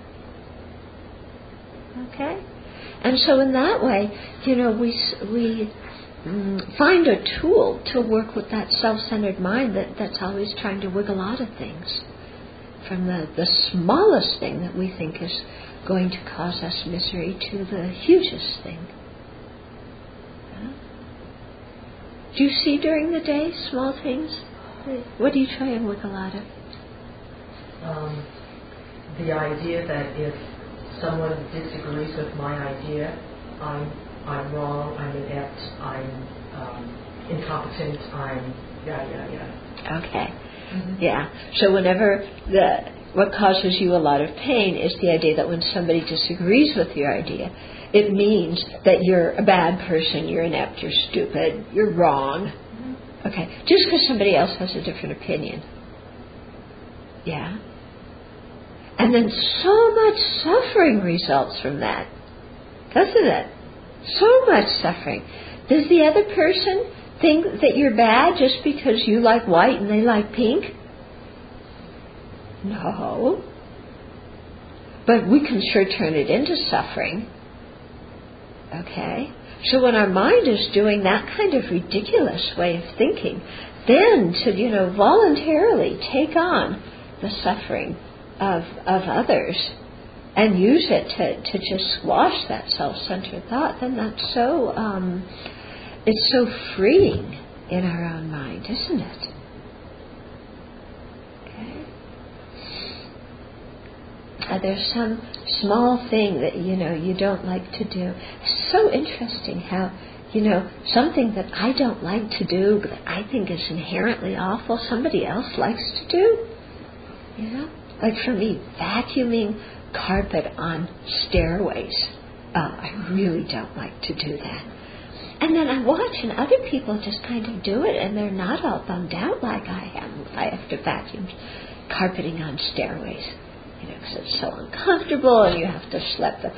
Okay? And so in that way, we find a tool to work with that self-centered mind that's always trying to wiggle out of things. From the smallest thing that we think is going to cause us misery to the hugest thing. Yeah? Do you see during the day small things? What do you try and wiggle out of? The idea that if someone disagrees with my idea, I'm wrong, I'm inept, I'm incompetent, I'm yada, yada, yada. Okay. Mm-hmm. Yeah. So whenever what causes you a lot of pain is the idea that when somebody disagrees with your idea, it means that you're a bad person, you're inept, you're stupid, you're wrong. Mm-hmm. Okay. Just because somebody else has a different opinion. Yeah. And then so much suffering results from that. Doesn't it? So much suffering. Does the other person think that you're bad just because you like white and they like pink? No. But we can sure turn it into suffering. Okay? So when our mind is doing that kind of ridiculous way of thinking, then to, voluntarily take on the suffering of others and use it to just squash that self-centered thought, then that's so, it's so freeing in our own mind, isn't it? Okay. There's some small thing that, you don't like to do. It's so interesting how, something that I don't like to do, but I think is inherently awful, somebody else likes to do. Like for me, vacuuming carpet on stairways. I really don't like to do that. And then I watch and other people just kind of do it and they're not all bummed out like I am. I have to vacuum carpeting on stairways. Because it's so uncomfortable and you have to slap the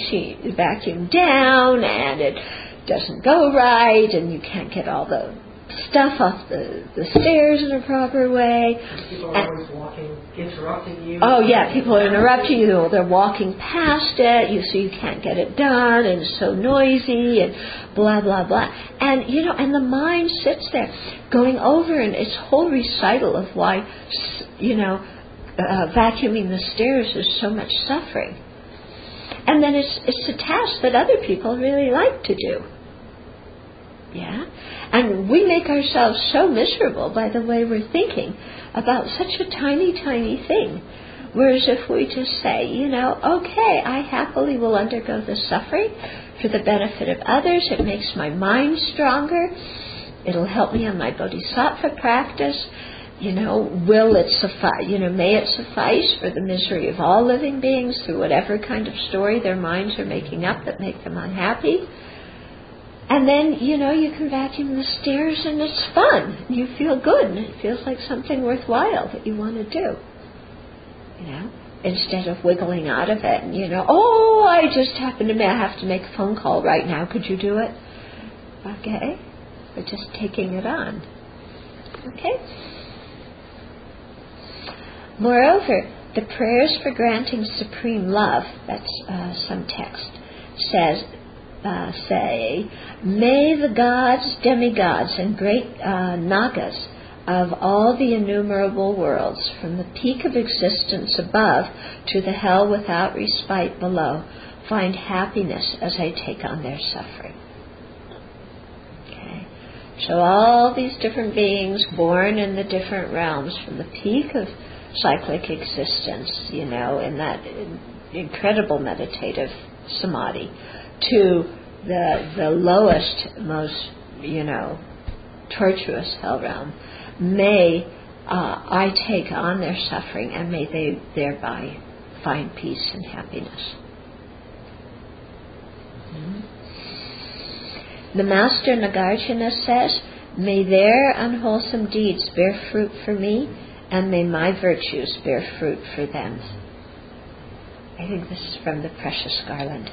vacuum down and it doesn't go right and you can't get all the stuff off the stairs in a proper way. People are always walking, interrupting you. Oh yeah, people are interrupting you. They're walking past it. So you can't get it done, and it's so noisy, and blah blah blah. And and the mind sits there, going over and its whole recital of why, vacuuming the stairs is so much suffering. And then it's a task that other people really like to do. Yeah? And we make ourselves so miserable by the way we're thinking about such a tiny, tiny thing. Whereas if we just say, okay, I happily will undergo the suffering for the benefit of others. It makes my mind stronger. It'll help me on my bodhisattva practice. Will it suffice? May it suffice for the misery of all living beings through whatever kind of story their minds are making up that make them unhappy. And then, you can vacuum the stairs and it's fun. You feel good and it feels like something worthwhile that you want to do. Instead of wiggling out of it and, I just happen to have to make a phone call right now. Could you do it? Okay. But just taking it on. Okay. Moreover, the prayers for granting supreme love, that's some text, say, may the gods, demigods, and great nagas of all the innumerable worlds, from the peak of existence above to the hell without respite below, find happiness as I take on their suffering. Okay. So all these different beings born in the different realms, from the peak of cyclic existence, in that incredible meditative samadhi, to the lowest, most, tortuous hell realm, may I take on their suffering, and may they thereby find peace and happiness. Mm-hmm. The Master Nagarjuna says, may their unwholesome deeds bear fruit for me, and may my virtues bear fruit for them. I think this is from the Precious Garland.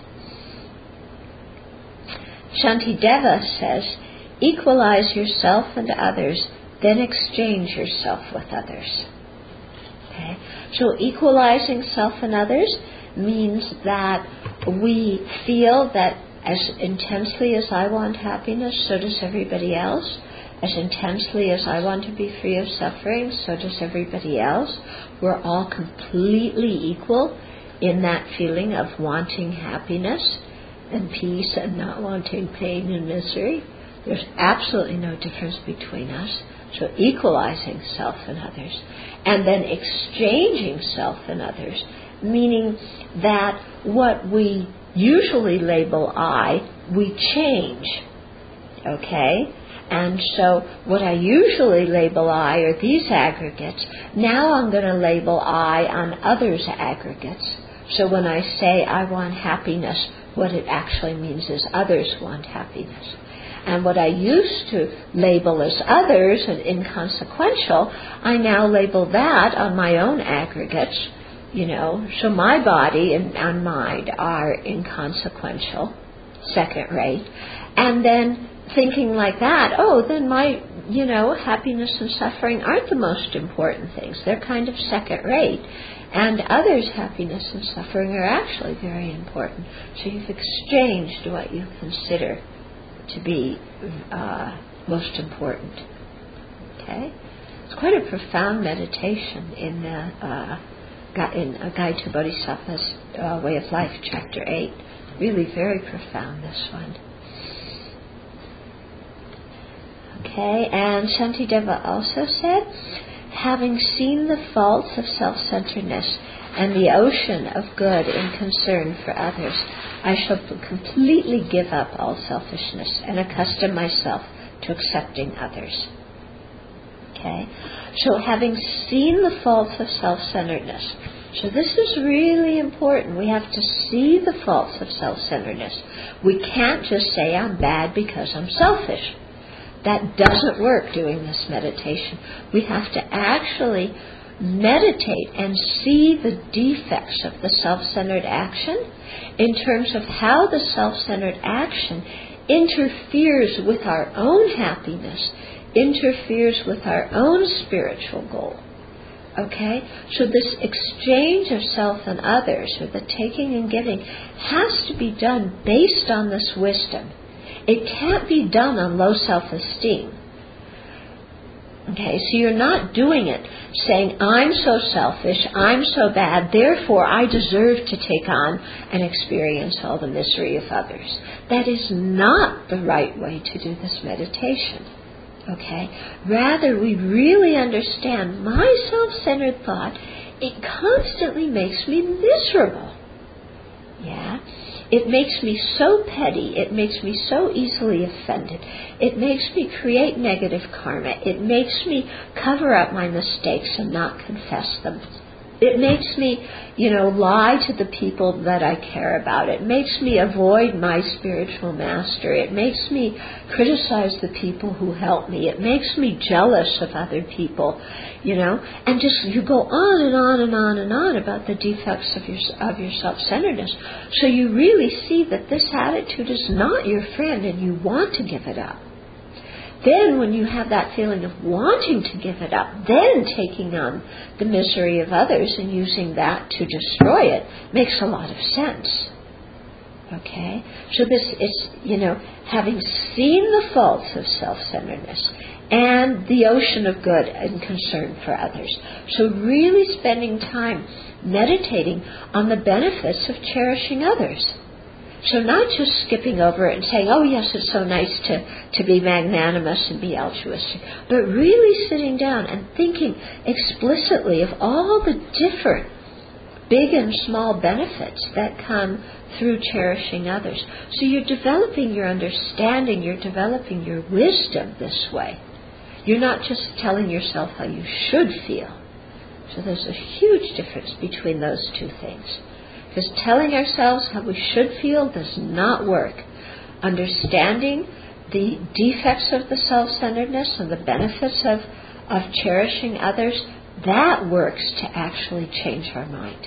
Shantideva says, equalize yourself and others, then exchange yourself with others. Okay? So equalizing self and others means that we feel that as intensely as I want happiness, so does everybody else. As intensely as I want to be free of suffering, so does everybody else. We're all completely equal in that feeling of wanting happiness and peace and not wanting pain and misery. There's absolutely no difference between us. So equalizing self and others. And then exchanging self and others, meaning that what we usually label I, we change. Okay? And so what I usually label I are these aggregates. Now I'm going to label I on others' aggregates. So when I say I want happiness, what it actually means is others want happiness. And what I used to label as others and inconsequential, I now label that on my own aggregates. So my body and mind are inconsequential, second rate. And then thinking like that, then my, happiness and suffering aren't the most important things. They're kind of second rate. And others' happiness and suffering are actually very important. So you've exchanged what you consider to be most important. Okay? It's quite a profound meditation in A Guide to Bodhisattva's Way of Life, Chapter 8. Really very profound, this one. Okay, and Shantideva also said, having seen the faults of self-centeredness and the ocean of good in concern for others, I shall completely give up all selfishness and accustom myself to accepting others. Okay, so having seen the faults of self-centeredness, so this is really important. We have to see the faults of self-centeredness. We can't just say I'm bad because I'm selfish. That doesn't work doing this meditation. We have to actually meditate and see the defects of the self-centered action in terms of how the self-centered action interferes with our own happiness, interferes with our own spiritual goal. Okay? So this exchange of self and others, or the taking and giving, has to be done based on this wisdom. It can't be done on low self-esteem. Okay, so you're not doing it saying, I'm so selfish, I'm so bad, therefore I deserve to take on and experience all the misery of others. That is not the right way to do this meditation. Okay? Rather, we really understand my self-centered thought, it constantly makes me miserable. Yeah? It makes me so petty. It makes me so easily offended. It makes me create negative karma. It makes me cover up my mistakes and not confess them. It makes me, lie to the people that I care about. It makes me avoid my spiritual master. It makes me criticize the people who help me. It makes me jealous of other people, and just you go on and on and on and on about the defects of your self-centeredness. So you really see that this attitude is not your friend and you want to give it up. Then when you have that feeling of wanting to give it up, then taking on the misery of others and using that to destroy it makes a lot of sense. Okay? So this is, having seen the faults of self-centeredness and the ocean of good and concern for others. So really spending time meditating on the benefits of cherishing others. So not just skipping over it and saying, oh yes, it's so nice to be magnanimous and be altruistic, but really sitting down and thinking explicitly of all the different big and small benefits that come through cherishing others. So you're developing your understanding, you're developing your wisdom this way. You're not just telling yourself how you should feel. So there's a huge difference between those two things. Because telling ourselves how we should feel does not work. Understanding the defects of the self-centeredness and the benefits of cherishing others, that works to actually change our mind.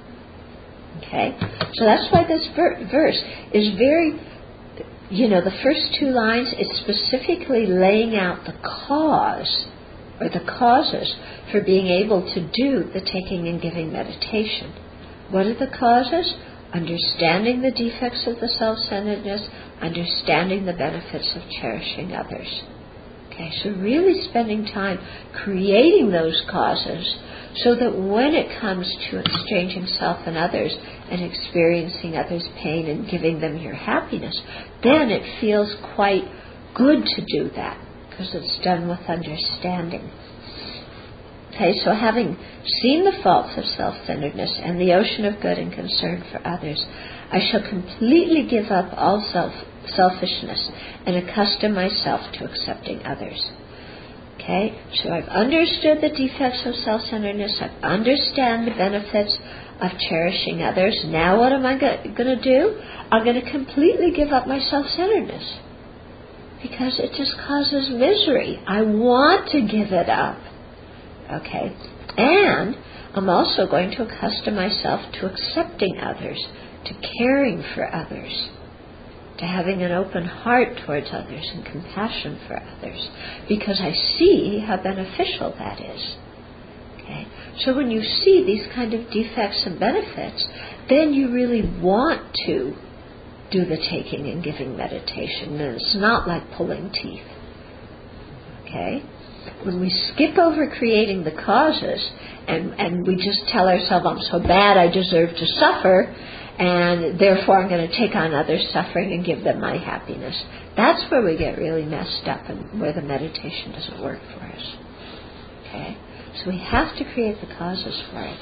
Okay? So that's why this verse is very, the first two lines, it's specifically laying out the cause, or the causes for being able to do the taking and giving meditation. What are the causes? Understanding the defects of the self-centeredness, understanding the benefits of cherishing others. Okay, so really spending time creating those causes so that when it comes to exchanging self and others and experiencing others' pain and giving them your happiness, then it feels quite good to do that because it's done with understanding. Okay, so having seen the faults of self-centeredness and the ocean of good and concern for others, I shall completely give up all selfishness and accustom myself to accepting others. Okay, so I've understood the defects of self-centeredness. I understand the benefits of cherishing others. Now what am I going to do? I'm going to completely give up my self-centeredness because it just causes misery. I want to give it up. Okay, and I'm also going to accustom myself to accepting others, to caring for others, to having an open heart towards others and compassion for others, because I see how beneficial that is. Okay, so when you see these kind of defects and benefits, then you really want to do the taking and giving meditation, and it's not like pulling teeth. Okay? When we skip over creating the causes and we just tell ourselves, I'm so bad, I deserve to suffer, and therefore I'm going to take on others' suffering and give them my happiness, that's where we get really messed up and where the meditation doesn't work for us. Okay? So we have to create the causes for it.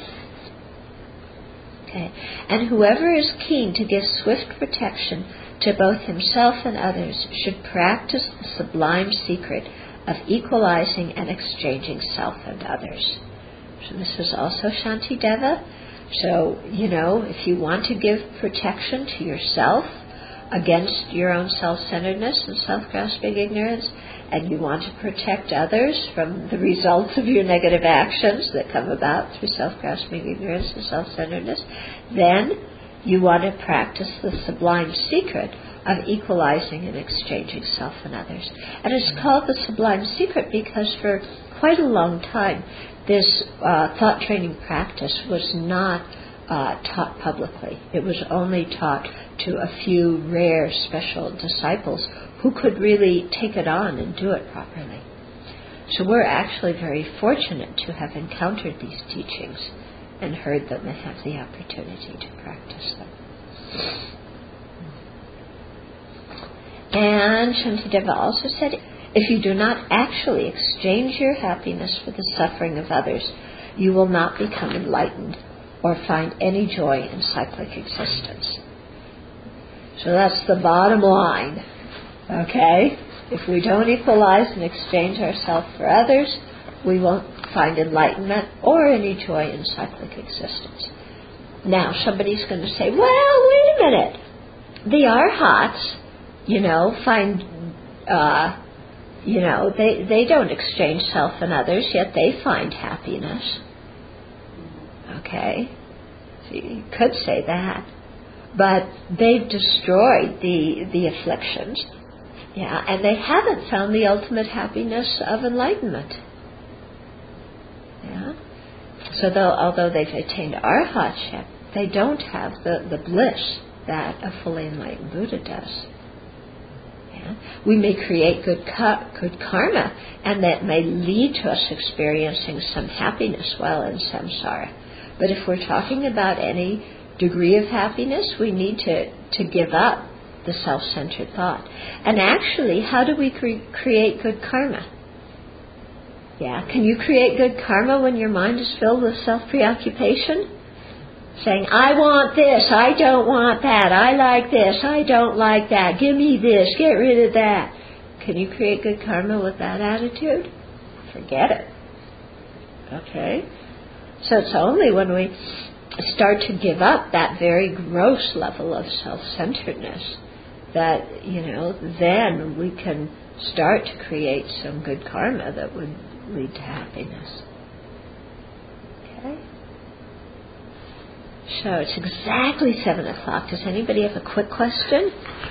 Okay? And whoever is keen to give swift protection to both himself and others should practice the sublime secret of equalizing and exchanging self and others. So this is also Shantideva. So, if you want to give protection to yourself against your own self-centeredness and self-grasping ignorance, and you want to protect others from the results of your negative actions that come about through self-grasping ignorance and self-centeredness, then you want to practice the sublime secret of equalizing and exchanging self and others. And it's called the sublime secret because for quite a long time this thought training practice was not taught publicly. It was only taught to a few rare special disciples who could really take it on and do it properly. So we're actually very fortunate to have encountered these teachings and heard them and have the opportunity to practice them. And Shantideva also said, if you do not actually exchange your happiness for the suffering of others, you will not become enlightened or find any joy in cyclic existence. So that's the bottom line. Okay? If we don't equalize and exchange ourselves for others, we won't find enlightenment or any joy in cyclic existence. Now, somebody's going to say, well, wait a minute. The Arhats, find, they don't exchange self and others, yet they find happiness. Okay? So you could say that. But they've destroyed the afflictions. Yeah, and they haven't found the ultimate happiness of enlightenment. Yeah? So although they've attained arhatship, they don't have the bliss that a fully enlightened Buddha does. Yeah? We may create good karma, and that may lead to us experiencing some happiness while in samsara. But if we're talking about any degree of happiness, we need to give up the self-centered thought. And actually, how do we create good karma? Yeah, can you create good karma when your mind is filled with self-preoccupation? Saying, I want this, I don't want that, I like this, I don't like that, give me this, get rid of that. Can you create good karma with that attitude? Forget it. Okay? So it's only when we start to give up that very gross level of self-centeredness that, then we can start to create some good karma that would lead to happiness. Okay? So it's exactly 7 o'clock. Does anybody have a quick question?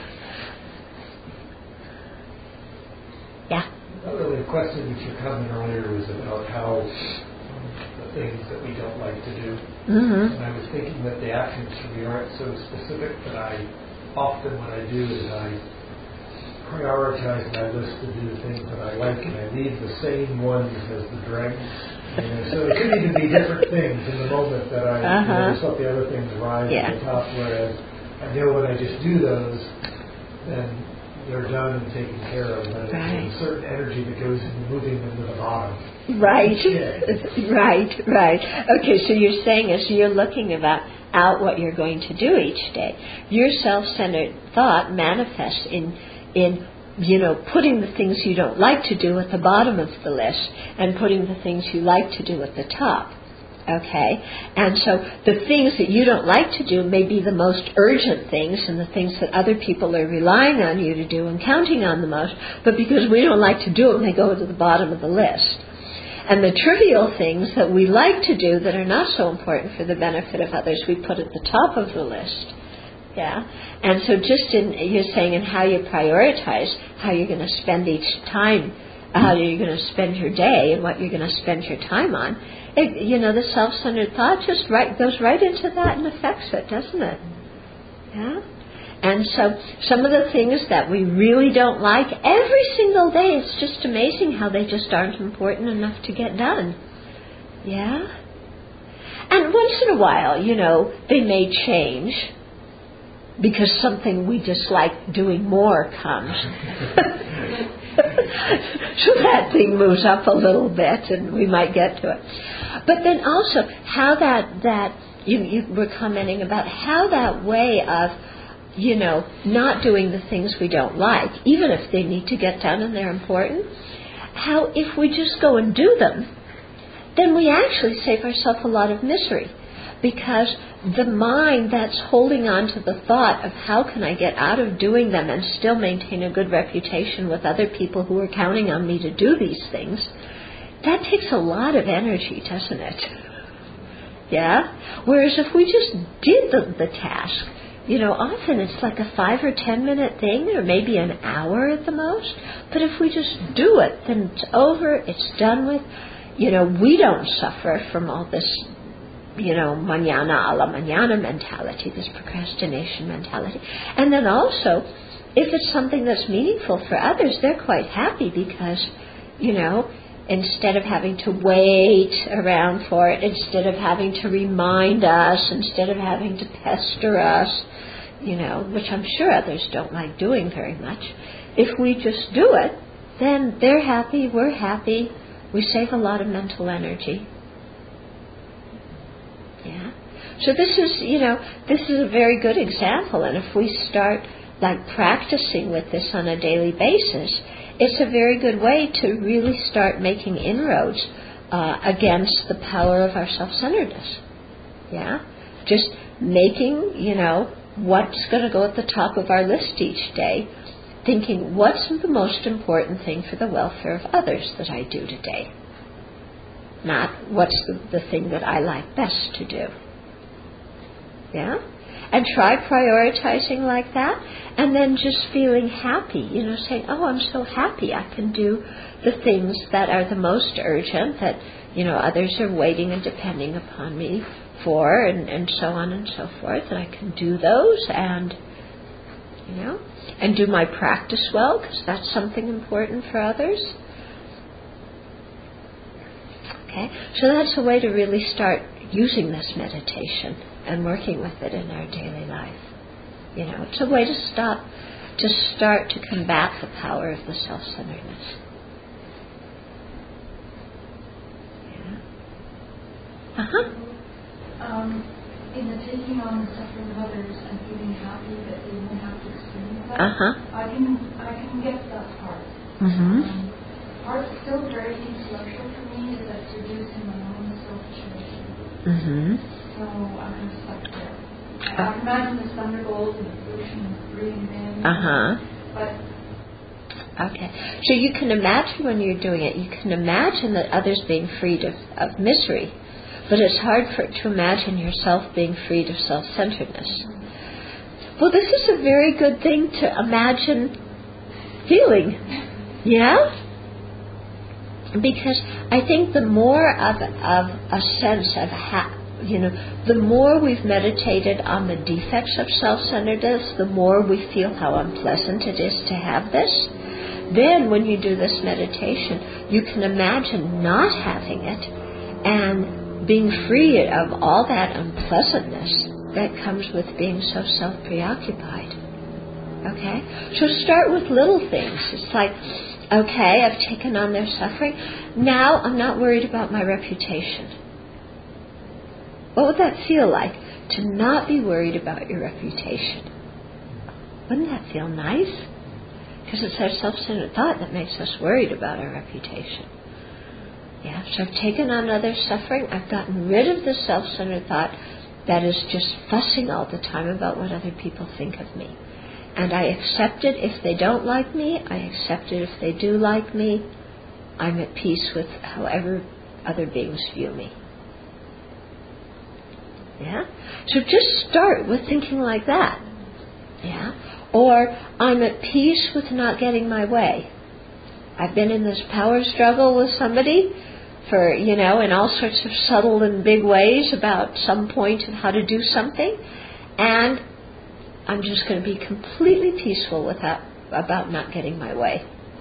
Yeah? Not really a question, but your comment earlier was about how the things that we don't like to do. Mm-hmm. And I was thinking that the actions for me aren't so specific, but often what I do is I prioritize my list to do the things that I like, and I leave the same ones as the dregs. So it could even be different things in the moment that I just let the other things rise to the top, whereas I know when I just do those, then they're done and taken care of. And there's a certain energy that goes into moving them to the bottom. Right. Right. Okay, so you're saying as you're looking out what you're going to do each day, your self-centered thought manifests in putting the things you don't like to do at the bottom of the list and putting the things you like to do at the top. Okay? And so the things that you don't like to do may be the most urgent things and the things that other people are relying on you to do and counting on the most, but because we don't like to do them, they go to the bottom of the list. And the trivial things that we like to do that are not so important for the benefit of others, we put at the top of the list. Yeah? And so just you're saying in how you prioritize, how you're going to spend each time, how you're going to spend your day and what you're going to spend your time on, the self-centered thought just goes right into that and affects it, doesn't it? Yeah? And so some of the things that we really don't like, every single day, it's just amazing how they just aren't important enough to get done. Yeah? And once in a while, they may change because something we dislike doing more comes. So that thing moves up a little bit and we might get to it. But then also how that you were commenting about how that way of not doing the things we don't like, even if they need to get done and they're important, how if we just go and do them, then we actually save ourselves a lot of misery. Because the mind that's holding on to the thought of how can I get out of doing them and still maintain a good reputation with other people who are counting on me to do these things, that takes a lot of energy, doesn't it? Yeah? Whereas if we just did the task, often it's like a 5 or 10 minute thing, or maybe an hour at the most. But if we just do it, then it's over, it's done with. We don't suffer from all this, mañana a la mañana mentality, this procrastination mentality. And then also, if it's something that's meaningful for others, they're quite happy because, instead of having to wait around for it, instead of having to remind us, instead of having to pester us, which I'm sure others don't like doing very much, if we just do it, then they're happy, we're happy, we save a lot of mental energy. Yeah. So this is a very good example, and if we start practicing with this on a daily basis, it's a very good way to really start making inroads against the power of our self-centeredness. Yeah? Just making, what's going to go at the top of our list each day, thinking what's the most important thing for the welfare of others that I do today. Not what's the thing that I like best to do. Yeah? And try prioritizing like that, and then just feeling happy, saying, oh, I'm so happy I can do the things that are the most urgent, that, others are waiting and depending upon me for, and so on and so forth, and I can do those, and, and do my practice well, because that's something important for others. Okay, so that's a way to really start using this meditation and working with it in our daily life. It's a way to start to combat the power of the self-centeredness. Yeah. In the taking on the suffering of others and feeling happy that they won't have to experience that, I can get that part. Mm-hmm. Part still very intellectual for me is that reducing my own self-determination. Mm-hmm. So I'm kind of stuck there. I can imagine the thunderbolts and the ocean breathing in. But okay. So you can imagine when you're doing it, you can imagine that others being freed of misery, but it's hard to imagine yourself being freed of self-centeredness. Well, this is a very good thing to imagine feeling. Yeah? Because I think the more of a sense of the more we've meditated on the defects of self-centeredness, the more we feel how unpleasant it is to have this. Then when you do this meditation, you can imagine not having it and being free of all that unpleasantness that comes with being so self-preoccupied. Okay? So start with little things. It's like, okay, I've taken on their suffering. Now I'm not worried about my reputation. What would that feel like, to not be worried about your reputation? Wouldn't that feel nice? Because it's our self-centered thought that makes us worried about our reputation. Yeah, so I've taken on others' suffering. I've gotten rid of the self-centered thought that is just fussing all the time about what other people think of me. And I accept it if they don't like me. I accept it if they do like me. I'm at peace with however other beings view me. Yeah? So just start with thinking like that. Yeah? Or I'm at peace with not getting my way. I've been in this power struggle with somebody for, in all sorts of subtle and big ways about some point of how to do something, and I'm just going to be completely peaceful about not getting my way.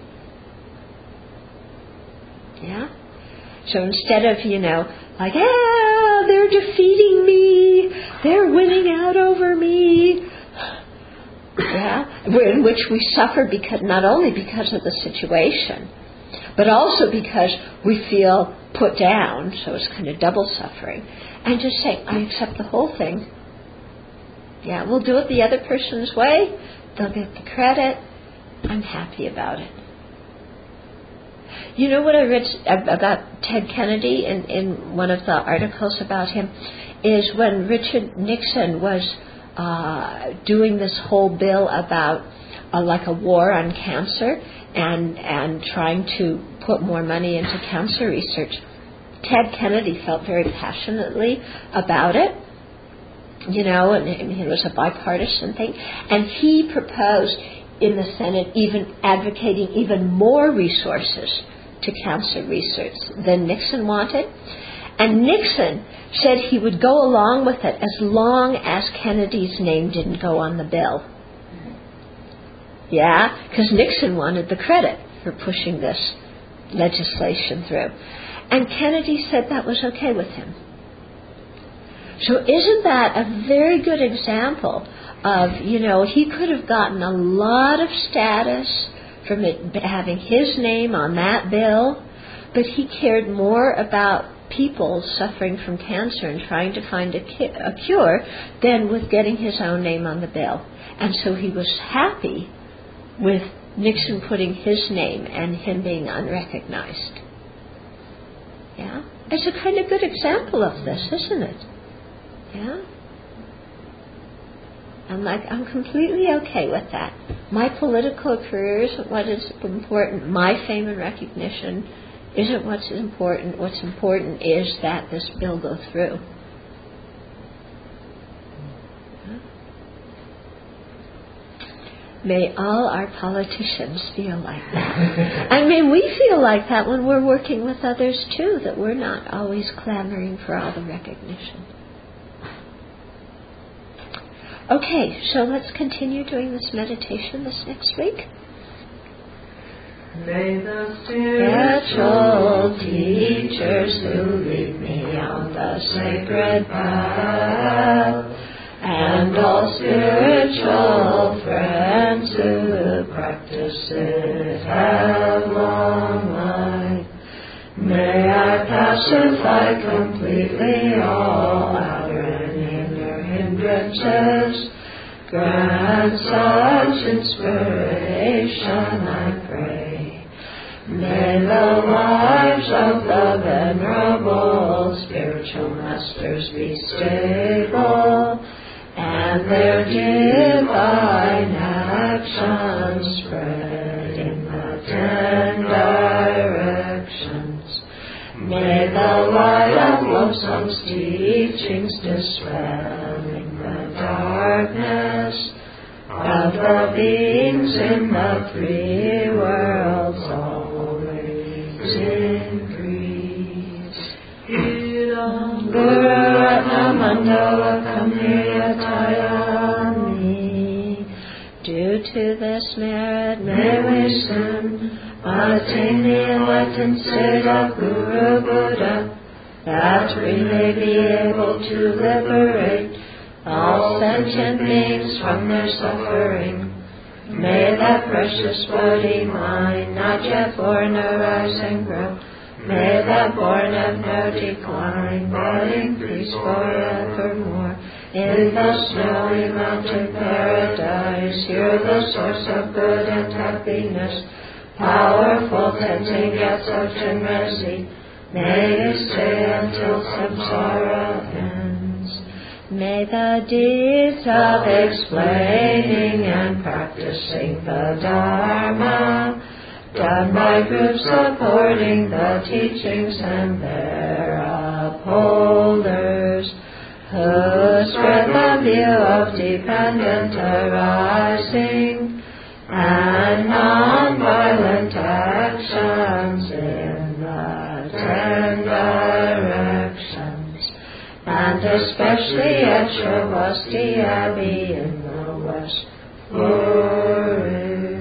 Yeah? So instead of, they're defeating me, they're winning out over me, yeah, in which we suffer not only because of the situation, but also because we feel put down, so it's kind of double suffering. And just say, I accept the whole thing. Yeah, we'll do it the other person's way, they'll get the credit, I'm happy about it. You know what I read about Ted Kennedy in one of the articles about him is when Richard Nixon was doing this whole bill about like a war on cancer and trying to put more money into cancer research. Ted Kennedy felt very passionately about it, and it was a bipartisan thing. And he proposed in the Senate even advocating even more resources to cancer research than Nixon wanted. And Nixon said he would go along with it as long as Kennedy's name didn't go on the bill. Yeah, because Nixon wanted the credit for pushing this legislation through. And Kennedy said that was okay with him. So isn't that a very good example of, he could have gotten a lot of status from it having his name on that bill, but he cared more about people suffering from cancer and trying to find a cure than with getting his own name on the bill. And so he was happy with Nixon putting his name and him being unrecognized. Yeah? It's a kind of good example of this, isn't it? Yeah? I'm completely okay with that. My political career isn't what is important. My fame and recognition isn't what's important. What's important is that this bill go through. May all our politicians feel like that. I mean, we feel like that when we're working with others too, that we're not always clamoring for all the recognition. Okay, so let's continue doing this meditation this next week. May the spiritual teachers who lead me on the sacred path, and all spiritual friends who practice it have long life. May I pacify completely all outer and inner hindrances. Grant such inspiration, I pray. May the lives of the venerable spiritual masters be stable, and their divine actions spread in the 10 directions. May the light of Losong's teachings dispel in the darkness of the beings in the 3 worlds always increase. Guru Ratnamandala Kamriyatayami. Due to this merit may we soon attain the enlightened state of Guru Buddha, that we may be able to liberate all sentient beings from their suffering. May that precious body mine, not yet born, arise and grow. May that born have no decline, but increase forevermore. In the snowy mountain paradise, here the source of good and happiness, powerful tending at such a mercy, may you stay until samsara ends. May the deeds of explaining and practicing the Dharma, done by groups supporting the teachings and their upholders, who spread the view of dependent arising and non-violent actions in the 10 directions, and especially at Sravasti Abbey in the West Forest.